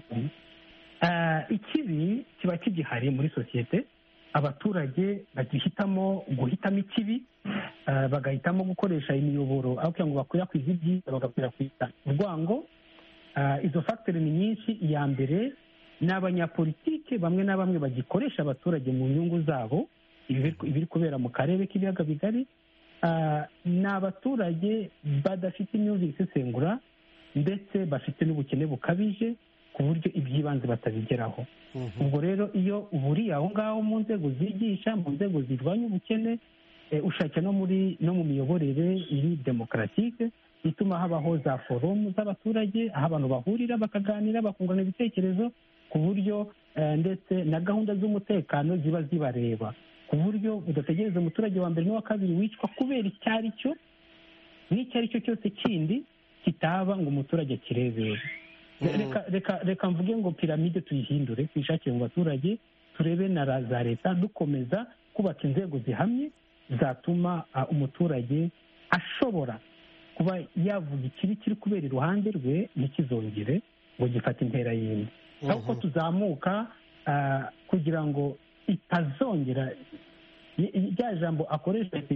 ikibi kiba kigihari muri sosiyete, abaturage bagihitamo guhitamo ikibi, bagahitamo gukoresha imiyoboro aho kugira ngo bakwirakwize ibyiza bagakwirakwiza urwango. izo fagitire ni nyinshi. iya mbere ni abanyapolitike bamwe na bamwe bagikoresha abaturage mu nyungu zabo, ibiri kubera mu karere k'ibiyaga bigari. ni abaturage badafite imyumvire isesengura, ndetse bafite n'ubukene bukabije ku buryo iby'ibanze batabigeraho. ubwo rero iyo uburiye aho ngaho mu nzego zigisha, mu nzego zirwanya ubukene, ushaka no muri no mu miyoborere iri demokaratike, ituma habaho za forumu z'abaturage, aho abantu bahurira bakaganira, bakungurana ibitekerezo, ku buryo ndetse na gahunda z'umutekano ziba zibareba, ku buryo udategereza umuturage wa mbere n'uwa kabiri wicwa kubera icyo ari cyo n'icyo ari cyo cyose kindi kitaba ngo umuturage akirebere. reka reka mvuge ngo piramide tuyihindure, tuyishakire mu baturage, turebe na za leta, dukomeza kubaka inzego zihamye zatuma umuturage ashobora kuba yavuga ikibi kiri kubera iruhande rwe ntikizongere ngo gifate intera yindi. ahubwo tuzamuka kugira ngo itazongera, rya jambo akoresha ati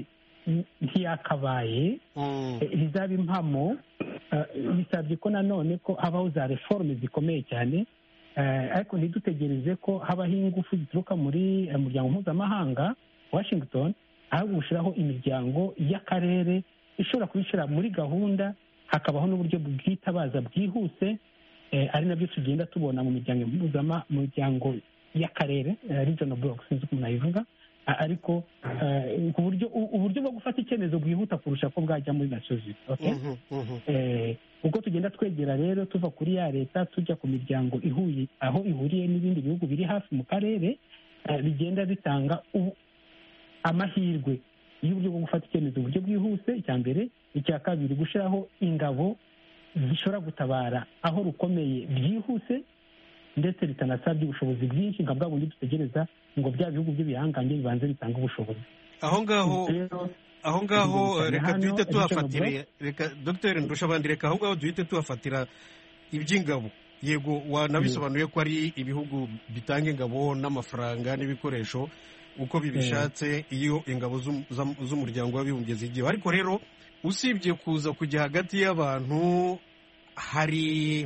ntiyakabaye rizaba impamo. Bisabye ko nanone ko habaho za reforme zikomeye cyane, ariko ntidutegereze ko habaho ingufu zituruka muri umuryango mpuzamahanga Washington, ahubwo gushyiraho imiryango y'akarere ishobora kubishyira muri gahunda, hakabaho n'uburyo bwitabaza bwihuse, ari nabyo tugenda tubona mu miryango mpuzamahanga, mu miryango y'akarere regional block, sinzi uko nayivuga, ariko ku buryo uburyo bwo gufata icyemezo bwihuta kurusha ko bwajya muri Nations Unies. Uko tugenda twegera rero tuva kuri ya leta tujya ku miryango ihuye aho ihuriye n'ibindi bihugu biri hafi mu karere, bigenda bitanga amahirwe y'uburyo bwo gufata icyemezo uburyo bwihuse. Icya mbere. Icya kabiri, gushyiraho ingabo zishobora gutabara aho rukomeye byihuse, ndetse bitanasabye ubushobozi bwinshi nka bwa bundi dutegereza ngo bya bihugu by'ibihangange bibanze bitanga ubushobozi. Aho ngaho aho ngaho reka duhite tuhafatire, reka Dr Ndushabandi, reka aho ngaho duhite tuhafatira iby'ingabo. Yego, wanabisobanuye ko ari ibihugu bitanga ingabo n'amafaranga n'ibikoresho uko bibishatse iyo ingabo z'umuryango w'abibumbye zigiye. Ariko rero usibye kuza kujya hagati y'abantu, hari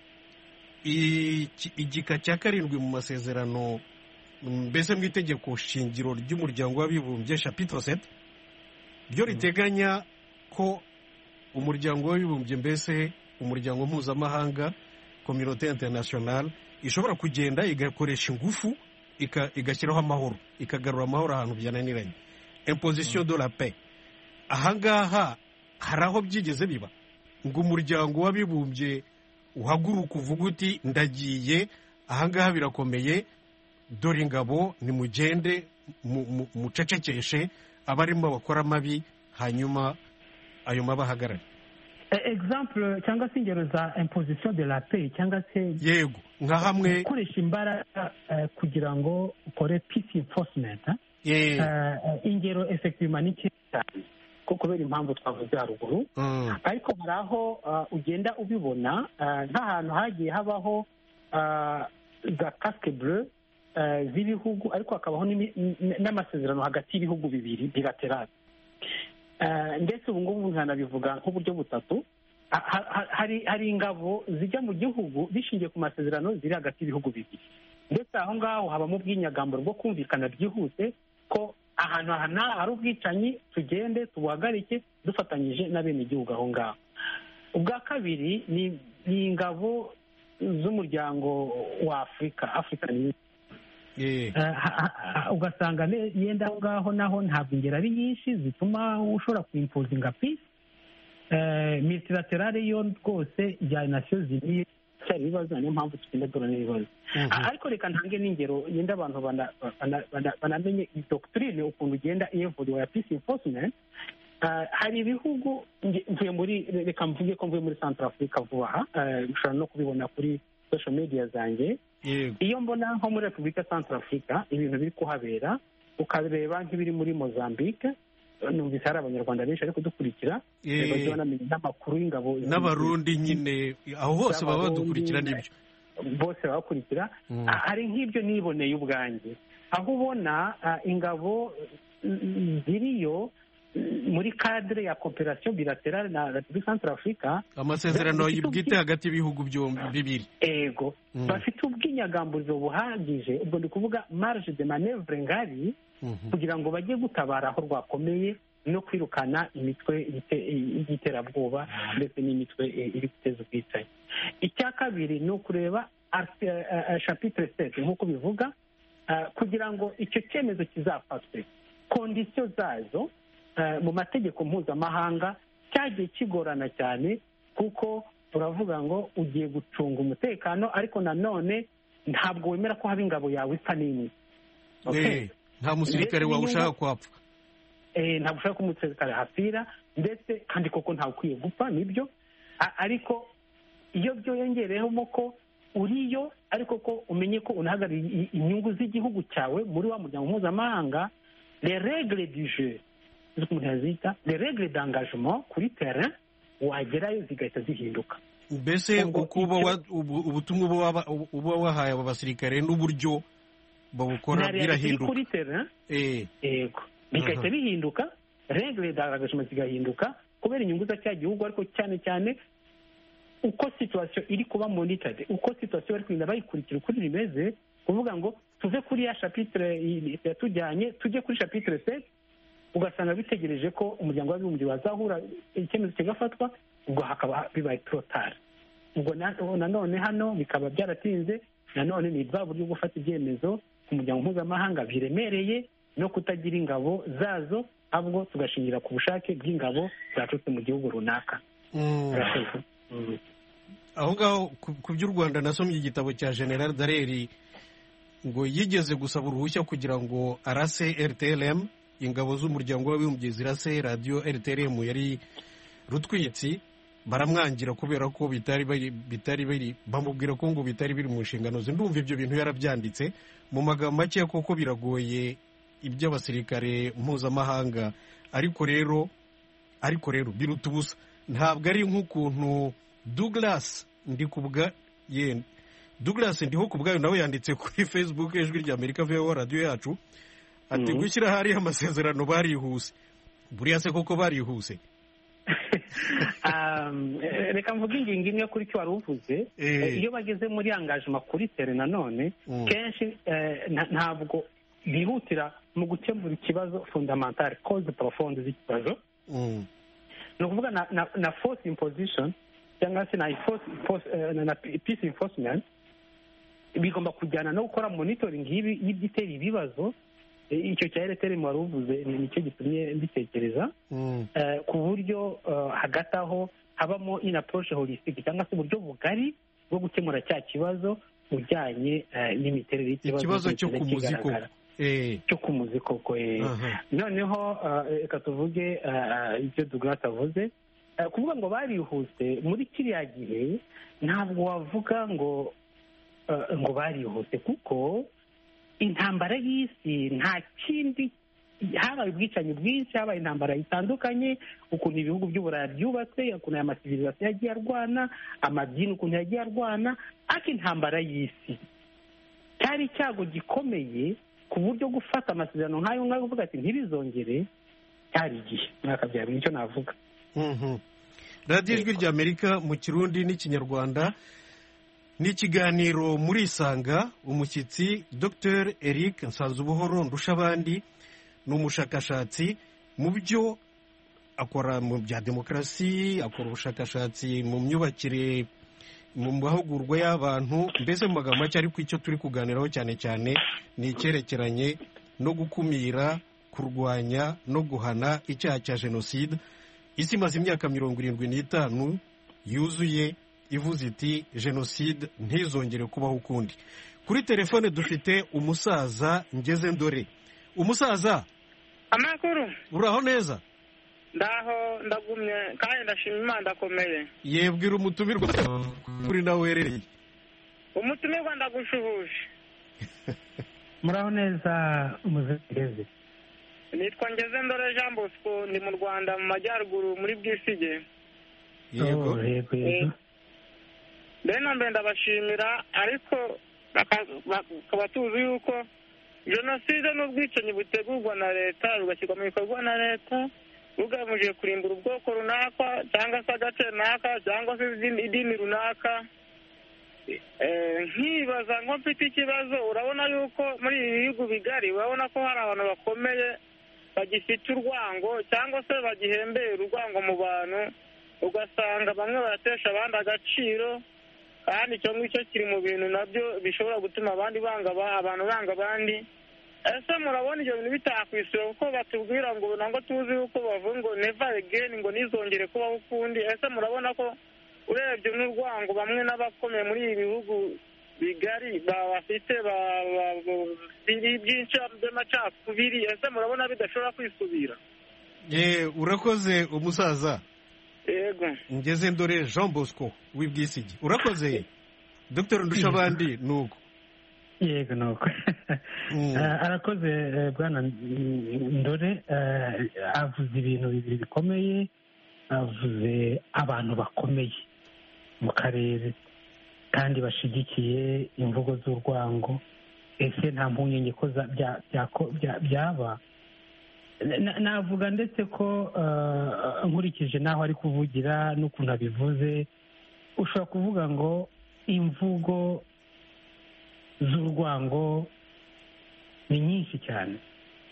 igika cya karindwi mu masezerano, mbese mu itegeko shingiro ry'umuryango w'abibumbye chapitre sept, ryo riteganya ko umuryango w'abibumbye, mbese umuryango mpuzamahanga, communauté internationale, ishobora kugenda igakoresha ingufu igashyiraho amahoro, ikagarura amahoro ahantu byananiranye, imposition de la paix. Ahangaha hari aho byigeze biba ngo umuryango w'abibumbye uhaguruka uvuga uti ndagiye ahangaha birakomeye, dore ingabo nimugende mucecekeshe abarimo bakora amabi, hanyuma ayo mabi ahagarare? Exemple cyangwa se ingero za imposition de la paix, cyangwa se yego nka hamwe gukoresha imbaraga kugira ngo ukore peace enforcement. Ingero effectivement ni cyane kubera impamvu twavuze haruguru, ariko hari aho ugenda ubibona nk'ahantu hagiye habaho za casque bleu z'ibihugu, ariko hakabaho n'amasezerano hagati y'ibihugu bibiri bilateral. Ndetse ubu ngubu nkanabivuga nk'uburyo butatu. Hari ingabo zijya mu gihugu bishingiye ku masezerano ziri hagati y'ibihugu bibiri, ndetse aho ngaho habamo ubwinyagambo bwo kumvikana byihuse ko ahantu aha hari ubwicanyi, tugende tubuhagarike dufatanyije n'abenegihugu aho ngaho. Ubwa kabiri ni ingabo z'umuryango wa Afurika, African Union. Ugasanga yenda aho ngaho naho ntabwo ingero ari nyinshi zituma ushobora kuimpozinga peace. Multilaterale yo rwose ya Nations Unies cyari ibibazo, niyo mpamvu tugenda dora n'ibibazo. Ariko reka ntange n'ingero yenda abantu banamenye doctrine ukuntu ugenda evolve ya peace enforcement. Hari ibihugu mvuye muri, reka mvuge ko mvuye muri Central Africa vuba aha, ushobora no kubibona kuri social media zanjye. Iyo mbona nko muri Repubulika Central Africa ibintu biri kuhabera, ukareba nk'ibiri muri Mozambique, numvise hari abanyarwanda benshi ariko dukurikira bajya banamenya n'amakuru y'ingabo n'abarundi nyine, aho hose baba badukurikira n'ibyo bose bakurikira. Hari nk'ibyo niboneye ubwanjye, aho ubona ingabo ziriyo muri cadre ya coopération bilaterale na Repubulika Central Africa, amasezerano bwite hagati y'ibihugu byombi bibiri. Ego bafite ubwinyagamburiro buhagije, ubwo ndi kuvuga marge de manœuvre ngari, kugira ngo bajye gutabara aho rwakomeye no kwirukana imitwe y'iterabwoba ndetse n'imitwe iri guteza ubwicanyi. Icya kabiri ni ukureba chapitre sept nk'uko bivuga, kugira ngo icyo cyemezo kizafatwe, kondisiyo zazo mu mategeko mpuzamahanga cyagiye kigorana cyane, kuko turavuga ngo ugiye gucunga umutekano, ariko nanone ntabwo wemera ko haba ingabo yawe isa n'imwe. Nta musirikare wawe ushaka kwapfa, ntabwo ushaka ko umusirikare hapfira, ndetse kandi koko ntawe ukwiye gupfa, nibyo. Ariko iyo byongereyemo ko uriyo, ariko ko umenye ko unahagarariye inyungu z'igihugu cyawe muri wa muryango mpuzamahanga, les règles du jeu umuntu yazita les règles d'engagement kuri terrain, wagerayo zigahita zihinduka. Mbese ubutumwa uba wahaye aba basirikare n'uburyo babukora birahinduka kuri terrain, yego bigahita bihinduka. regire d'engagement zigahinduka kubera inyungu za cya gihugu, ariko cyane cyane uko situation iri kuba monitored, uko situation bari kugenda bayikurikira ukuri rimeze, kuvuga ngo tuve kuri ya chapitre yatujyanye tujye kuri chapitre sept, ugasanga bitegereje ko umuryango w'abibumbye wazahura icyemezo kigafatwa, ubwo hakaba bibaye total. ubwo nanone hano bikaba byaratinze, nanone ni bwa buryo gufata ibyemezo ku muryango mpuzamahanga biremereye no kutagira ingabo zazo, ahubwo tugashingira ku bushake bw'ingabo zaturutse mu gihugu runaka. aho ngaho ku by'u Rwanda nasomye igitabo cya General Dallaire ngo yigeze gusaba uruhushya kugira ngo arase R T L M, ingabo z'umuryango w'abibumbye zirase radiyo R T L M yari Rutwitsi, baramwangira kubera ko bitari bari bitari bari bamubwira ko ngo bitari biri mu nshingano ze. Ndumva ibyo bintu yarabyanditse mu magambo make koko biragoye iby'abasirikare mpuzamahanga, ariko rero ariko rero biruta ubusa. Ntabwo ari nk'ukuntu Douglas Ndikubwa ye Douglas Ndiho kubwayo nawe yanditse kuri Facebook ijwi rya Amerika V O radio yacu ati gushyira hari amasezerano barihuse. Buriya se koko barihuse? reka mvuge ingingo imwe kuri cyo wari uvuze. Iyo bageze muri engagement kuri tere nanone kenshi ntabwo bihutira mu gukemura ikibazo fundamental cause profonde z'ikibazo, ni ukuvuga na force imposition cyangwa se na peace enforcement bigomba kujyana no gukora monitoring y'ibitera ibibazo. Icyo cya R T L M wari uvuze nicyo gitumye mbitekereza, ku buryo hagati aho habamo in approach holistic cyangwa se uburyo bugari bwo gukemura cya kibazo ujyanye n'imiterere y'ikibazo cyo ku muziko cyo ku muziko ko. Noneho reka tuvuge ibyo Douglas avuze, kuvuga ngo barihuse muri kiriya gihe ntabwo wavuga ngo ngo barihuse, kuko intambara y'isi nta kindi, habaye ubwicanyi bwinshi, habaye intambara zitandukanye, ukuntu ibihugu by'Uburayi byubatse, ukuntu aya masivirizasiyo yagiye arwana, amabyini ukuntu yagiye arwana, ariko intambara y'isi cyari icyago gikomeye ku buryo gufata amasezerano nk'ayo ngayo uvuga ati ntibizongere cyari igihe mwakabyara. nicyo navuga. radiyo ijwi rya Amerika mu Kirundi n'Ikinyarwanda, ni ikiganiro muri Isanga. Umushyitsi Docteur Eric Nsanzubuhoro Ndushabandi ni umushakashatsi mu byo akora mu bya demokarasi, akora ubushakashatsi mu myubakire, mu mahugurwa y'abantu, mbese mu magambo make. Ariko icyo turi kuganiraho cyane cyane ni icyerekeranye no gukumira, kurwanya no guhana icyaha cya jenoside. Isi imaze imyaka mirongo irindwi n'itanu yuzuye ivuze iti jenoside ntizongere kubaho ukundi. Kuri telefone dufite umusaza Ngeze Ndore. Umusaza, amakuru? uraho neza? Ndaho ndagumye kandi ndashima Imana ndakomeye. Yebwira umutumirwa kuri nawe werereye. Umutumirwa ndagushuhuje. Muraho neza umuzeze. Nitwa Ngeze Ndore Jean Bosco, ndi mu Rwanda mu majyaruguru muri Bwisige. Yego yego. Bene mbe ndabashimira, ariko bakaba tuzi yuko jenoside n'ubwicanyi butegurwa na leta bugashyirwa mu bikorwa na leta bugamije kurimbura ubwoko runaka cyangwa se agace runaka cyangwa se idini runaka. Nkibaza ngo mfite ikibazo, urabona yuko muri ibi bihugu bigari urabona ko hari abantu bakomeye bagifite urwango cyangwa se bagihembera urwango mu bantu, ugasanga bamwe baratesha abandi agaciro, kandi icyo ngicyo kiri mu bintu nabyo bishobora gutuma abandi banga abantu banga abandi. Ese murabona ibyo bintu bitakwisura, kuko batubwira ngo ntabwo tuzi yuko bavuga ngo never again, ngo nizongere kubaho ukundi. Ese murabona ko urebye n'urwango bamwe n'abakomeye muri ibi bihugu bigari bafite byinshi by'amacakubiri, ese murabona bidashobora kwisubira? ye urakoze umusaza. Yego. Ngeze Ndore Jean Bosco w'Ibwisigi. Urakoze Dr Ndushabandi. Nuko yego nuko arakoze bwana Ndore. Avuze ibintu bibiri bikomeye, avuze abantu bakomeye mu karere kandi bashigikiye imvugo z'urwango. Ese nta mpungenge ko byaba navuga ndetse ko nkurikije n'aho ari kuvugira n'ukuntu abivuze ushobora kuvuga ngo imvugo z'urwango ni nyinshi cyane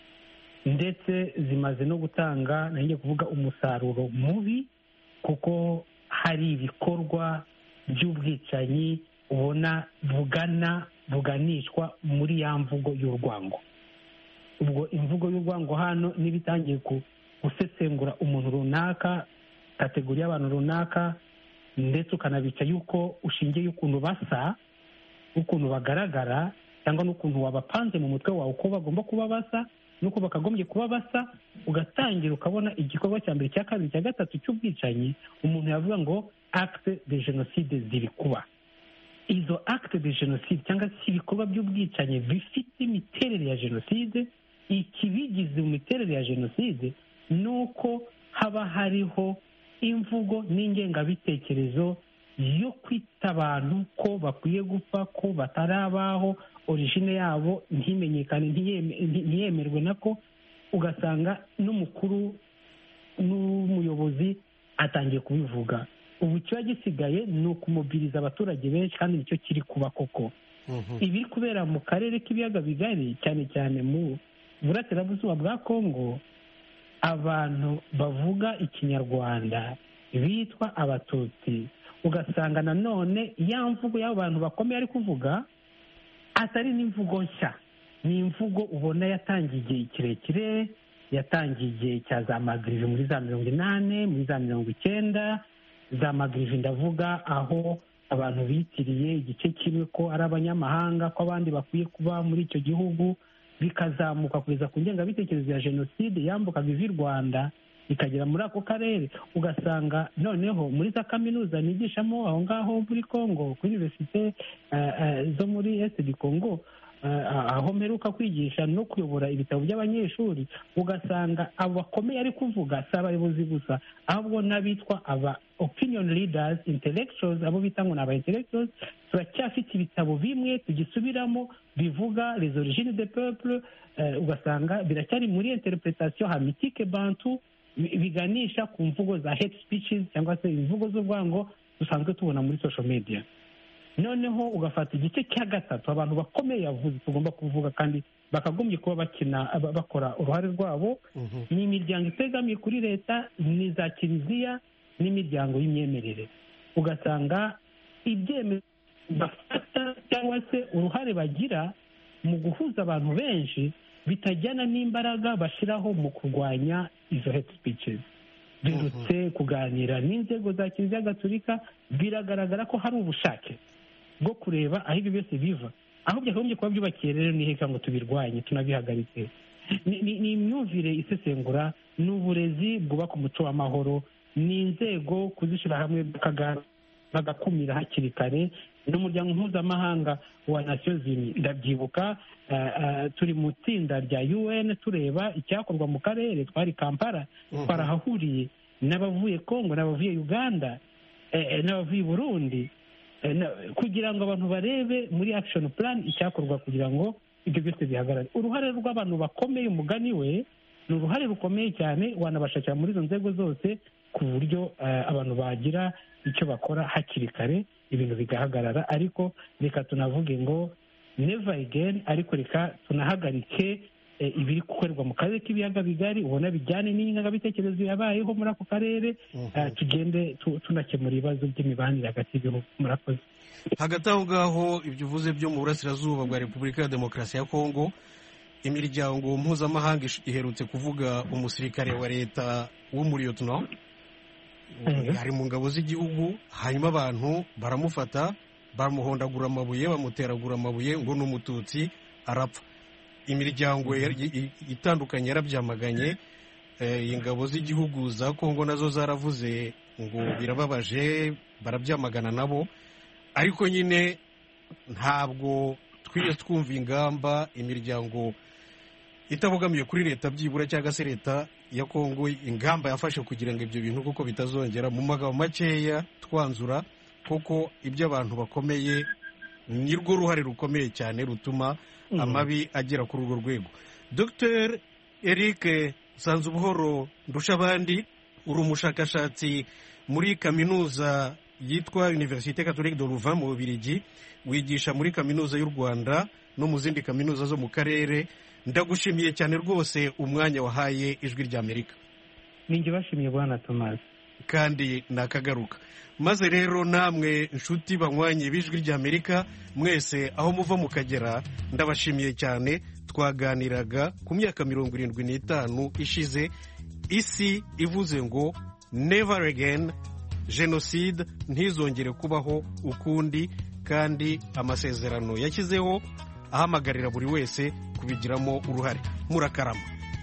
ndetse zimaze no gutanga nanjye kuvuga umusaruro mubi kuko hari ibikorwa by'ubwicanyi ubona bugana buganishwa muri ya mvugo y'urwango. Ubwo imvugo y'urwango hano niba itangiye gusesengura umuntu runaka, kategori y'abantu runaka, ndetse ukanabica yuko ushingiye ukuntu basa, ukuntu bagaragara, cyangwa n'ukuntu wabapanze mu mutwe wawe uko bagomba kuba basa n'uko bakagombye kuba basa, ugatangira ukabona igikorwa cya mbere, cya kabiri, cya gatatu cy'ubwicanyi, umuntu yavuga ngo acte de jenoside ziri kuba. Izo acte de jenoside cyangwa se ibikorwa by'ubwicanyi bifite imiterere ya jenoside, ikibigize mu miterere ya jenoside ni uko haba hariho imvugo n'ingengabitekerezo yo kwita abantu ko bakwiye gupfa, ko batarabaho, origine yabo ntimenyekane, ntiyemerwe, nako ugasanga n'umukuru n'umuyobozi atangiye kubivuga. Ubu kiba gisigaye ni ukumobiriza abaturage benshi, kandi nicyo kiri kuba koko. Ibiri kubera mu karere k'ibiyaga bigari, cyane cyane mu burasirazuba bwa Kongo, abantu bavuga ikinyarwanda bitwa abatutsi, ugasanga nanone ya mvugo y'abo bantu bakomeye ari kuvuga atari n'imvugo nshya, ni imvugo ubona yatangiye igihe kirekire, yatangiye igihe cya za magrive muri za mirongo inani, muri za mirongo icyenda. Za magrive ndavuga aho abantu bitiriye igice kimwe ko ari abanyamahanga, ko abandi bakwiye kuba muri icyo gihugu, bikazamuka kugeza ku ngengabitekerezo ya jenoside yambukaga ivi Rwanda ikagera muri ako karere. Ugasanga noneho muri za kaminuza nigishamo aho ngaho muri Congo, kuri universite zo muri Est du Congo, aho mperuka kwigisha no kuyobora ibitabo by'abanyeshuri, ugasanga abo bakomeye ari kuvuga si abayobozi gusa, ahubwo n'abitwa aba opinion leaders, intellectuals, abo bita ngo ni aba intellectuals. Turacyafite ibitabo bimwe tugisubiramo bivuga les origines des peuples, ugasanga biracyari muri interpretation hamitike bantu, biganisha ku mvugo za hate speeches cyangwa se imvugo z'urwango dusanzwe tubona muri social media. Noneho ugafata igice cya gatatu abantu bakomeye yavuze tugomba kuvuga kandi bakagombye kuba bakina bakora uruhare rwabo, ni imiryango itegamiye kuri leta, ni za kiliziya n'imiryango y'imyemerere. Ugasanga ibyemezo bafata cyangwa se uruhare bagira mu guhuza abantu benshi bitajyana n'imbaraga bashyiraho mu kurwanya izo hate speeches. Birutse kuganira n'inzego za kiliziya gatolika, biragaragara ko hari ubushake bwo kureba aho ibi byose biva, aho byakagombye kuba byubakiye rero ni heka ngo tubirwanye tunabihagaritse. Ni imyumvire isesengura, ni uburezi bwubaka umuco w'amahoro, ni inzego kuzishyira hamwe bagakumira hakiri kare. N'umuryango mpuzamahanga wa Nations Unies ndabyibuka, turi mu itsinda rya U N tureba icyakorwa mu karere, twari Kampala, twarahahuriye n'abavuye Congo, n'abavuye Uganda, n'abavuye Burundi, kugira ngo abantu barebe muri action plan icyakorwa kugira ngo ibyo byose bihagarare. Uruhare rw'abantu bakomeye, umugani we ni uruhare rukomeye cyane, wanabashakira muri izo nzego zose ku buryo abantu bagira icyo bakora hakiri kare, ibintu bigahagarara. Ariko reka tunavuge ngo never again, ariko reka tunahagarike ibiri gukorerwa mu karere k'ibiyaga bigari, ubona bijyane n'ingengabitekerezo yabayeho muri ako karere, tugende tunakemura ibibazo by'imibanire hagati y'ibihugu. Murakoze. Hagati aho ngaho ibyo uvuze byo mu burasirazuba bwa Repubulika ya Demokarasi ya Kongo, imiryango mpuzamahanga iherutse kuvuga umusirikare wa leta w'umuriyotno ari mu ngabo z'igihugu, hanyuma abantu baramufata, bamuhondagura amabuye, bamuteragura amabuye ngo n'umututsi arapfa. Imiryango itandukanye yarabyamaganye, ingabo z'igihugu za Kongo nazo zaravuze ngo birababaje, barabyamagana nabo. Ariko nyine ntabwo twigeze twumva ingamba imiryango itabogamiye kuri leta byibura, cyangwa se leta ya Kongo ingamba yafashe kugira ngo ibyo bintu kuko bitazongera. Mu magambo makeya twanzura koko ibyo abantu bakomeye nirwo ruhare rukomeye cyane rutuma amabi agera kuri urwo rwego. Dr Eric Sanzubuhoro Ndushabandi uri umushakashatsi muri kaminuza yitwa Université Catholique de Louvain mu Bubiligi, wigisha muri kaminuza y'u Rwanda no mu zindi kaminuza zo mu karere. Ndagushimiye cyane rwose umwanya wahaye ijwi rya Amerika. Ninjye bashimiye bwana Thomas. Kandi nakagaruka. Maze rero namwe inshuti banywanye b'ijwi rya Amerika mwese aho muva mukagera, ndabashimiye cyane. Twaganiraga ku myaka mirongo irindwi n'itanu ishize isi ivuze ngo never again, jenoside ntizongere kubaho ukundi, kandi amasezerano yashyizeho ahamagarira buri wese kubigiramo uruhare. Murakarama.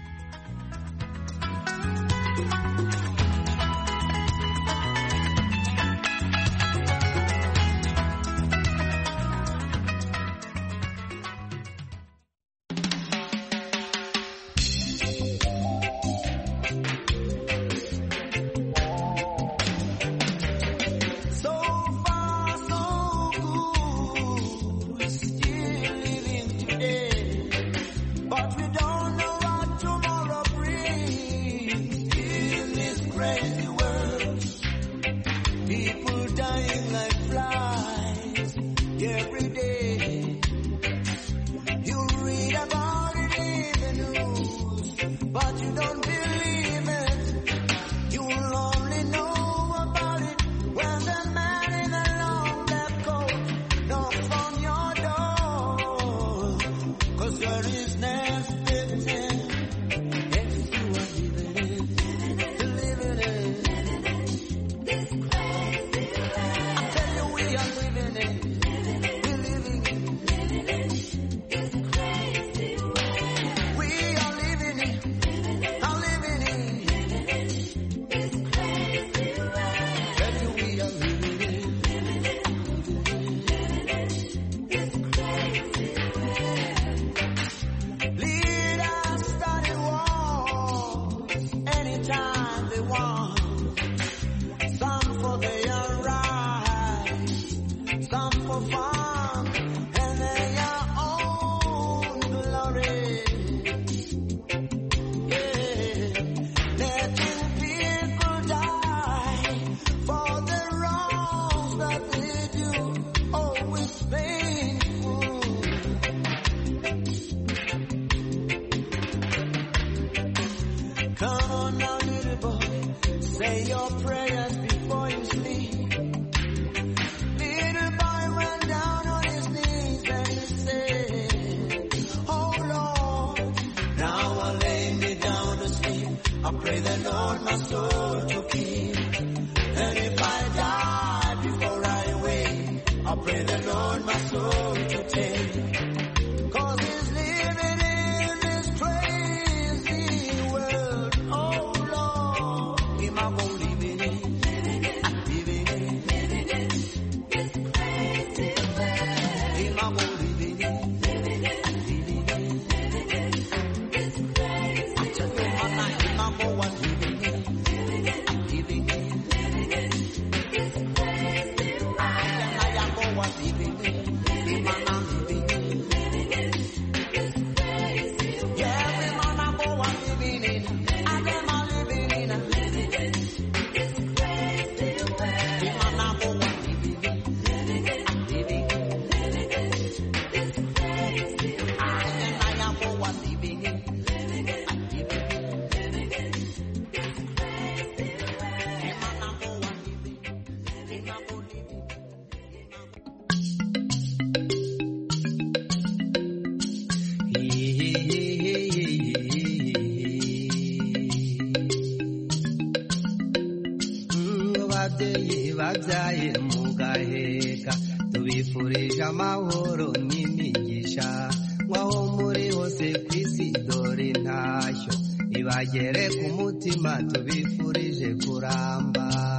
babyaye mugaheka tubifurije amahoro n'imigisha mwaho muri hose ku isi dore intashyo ibagere ku mutima tubifurije kuramba.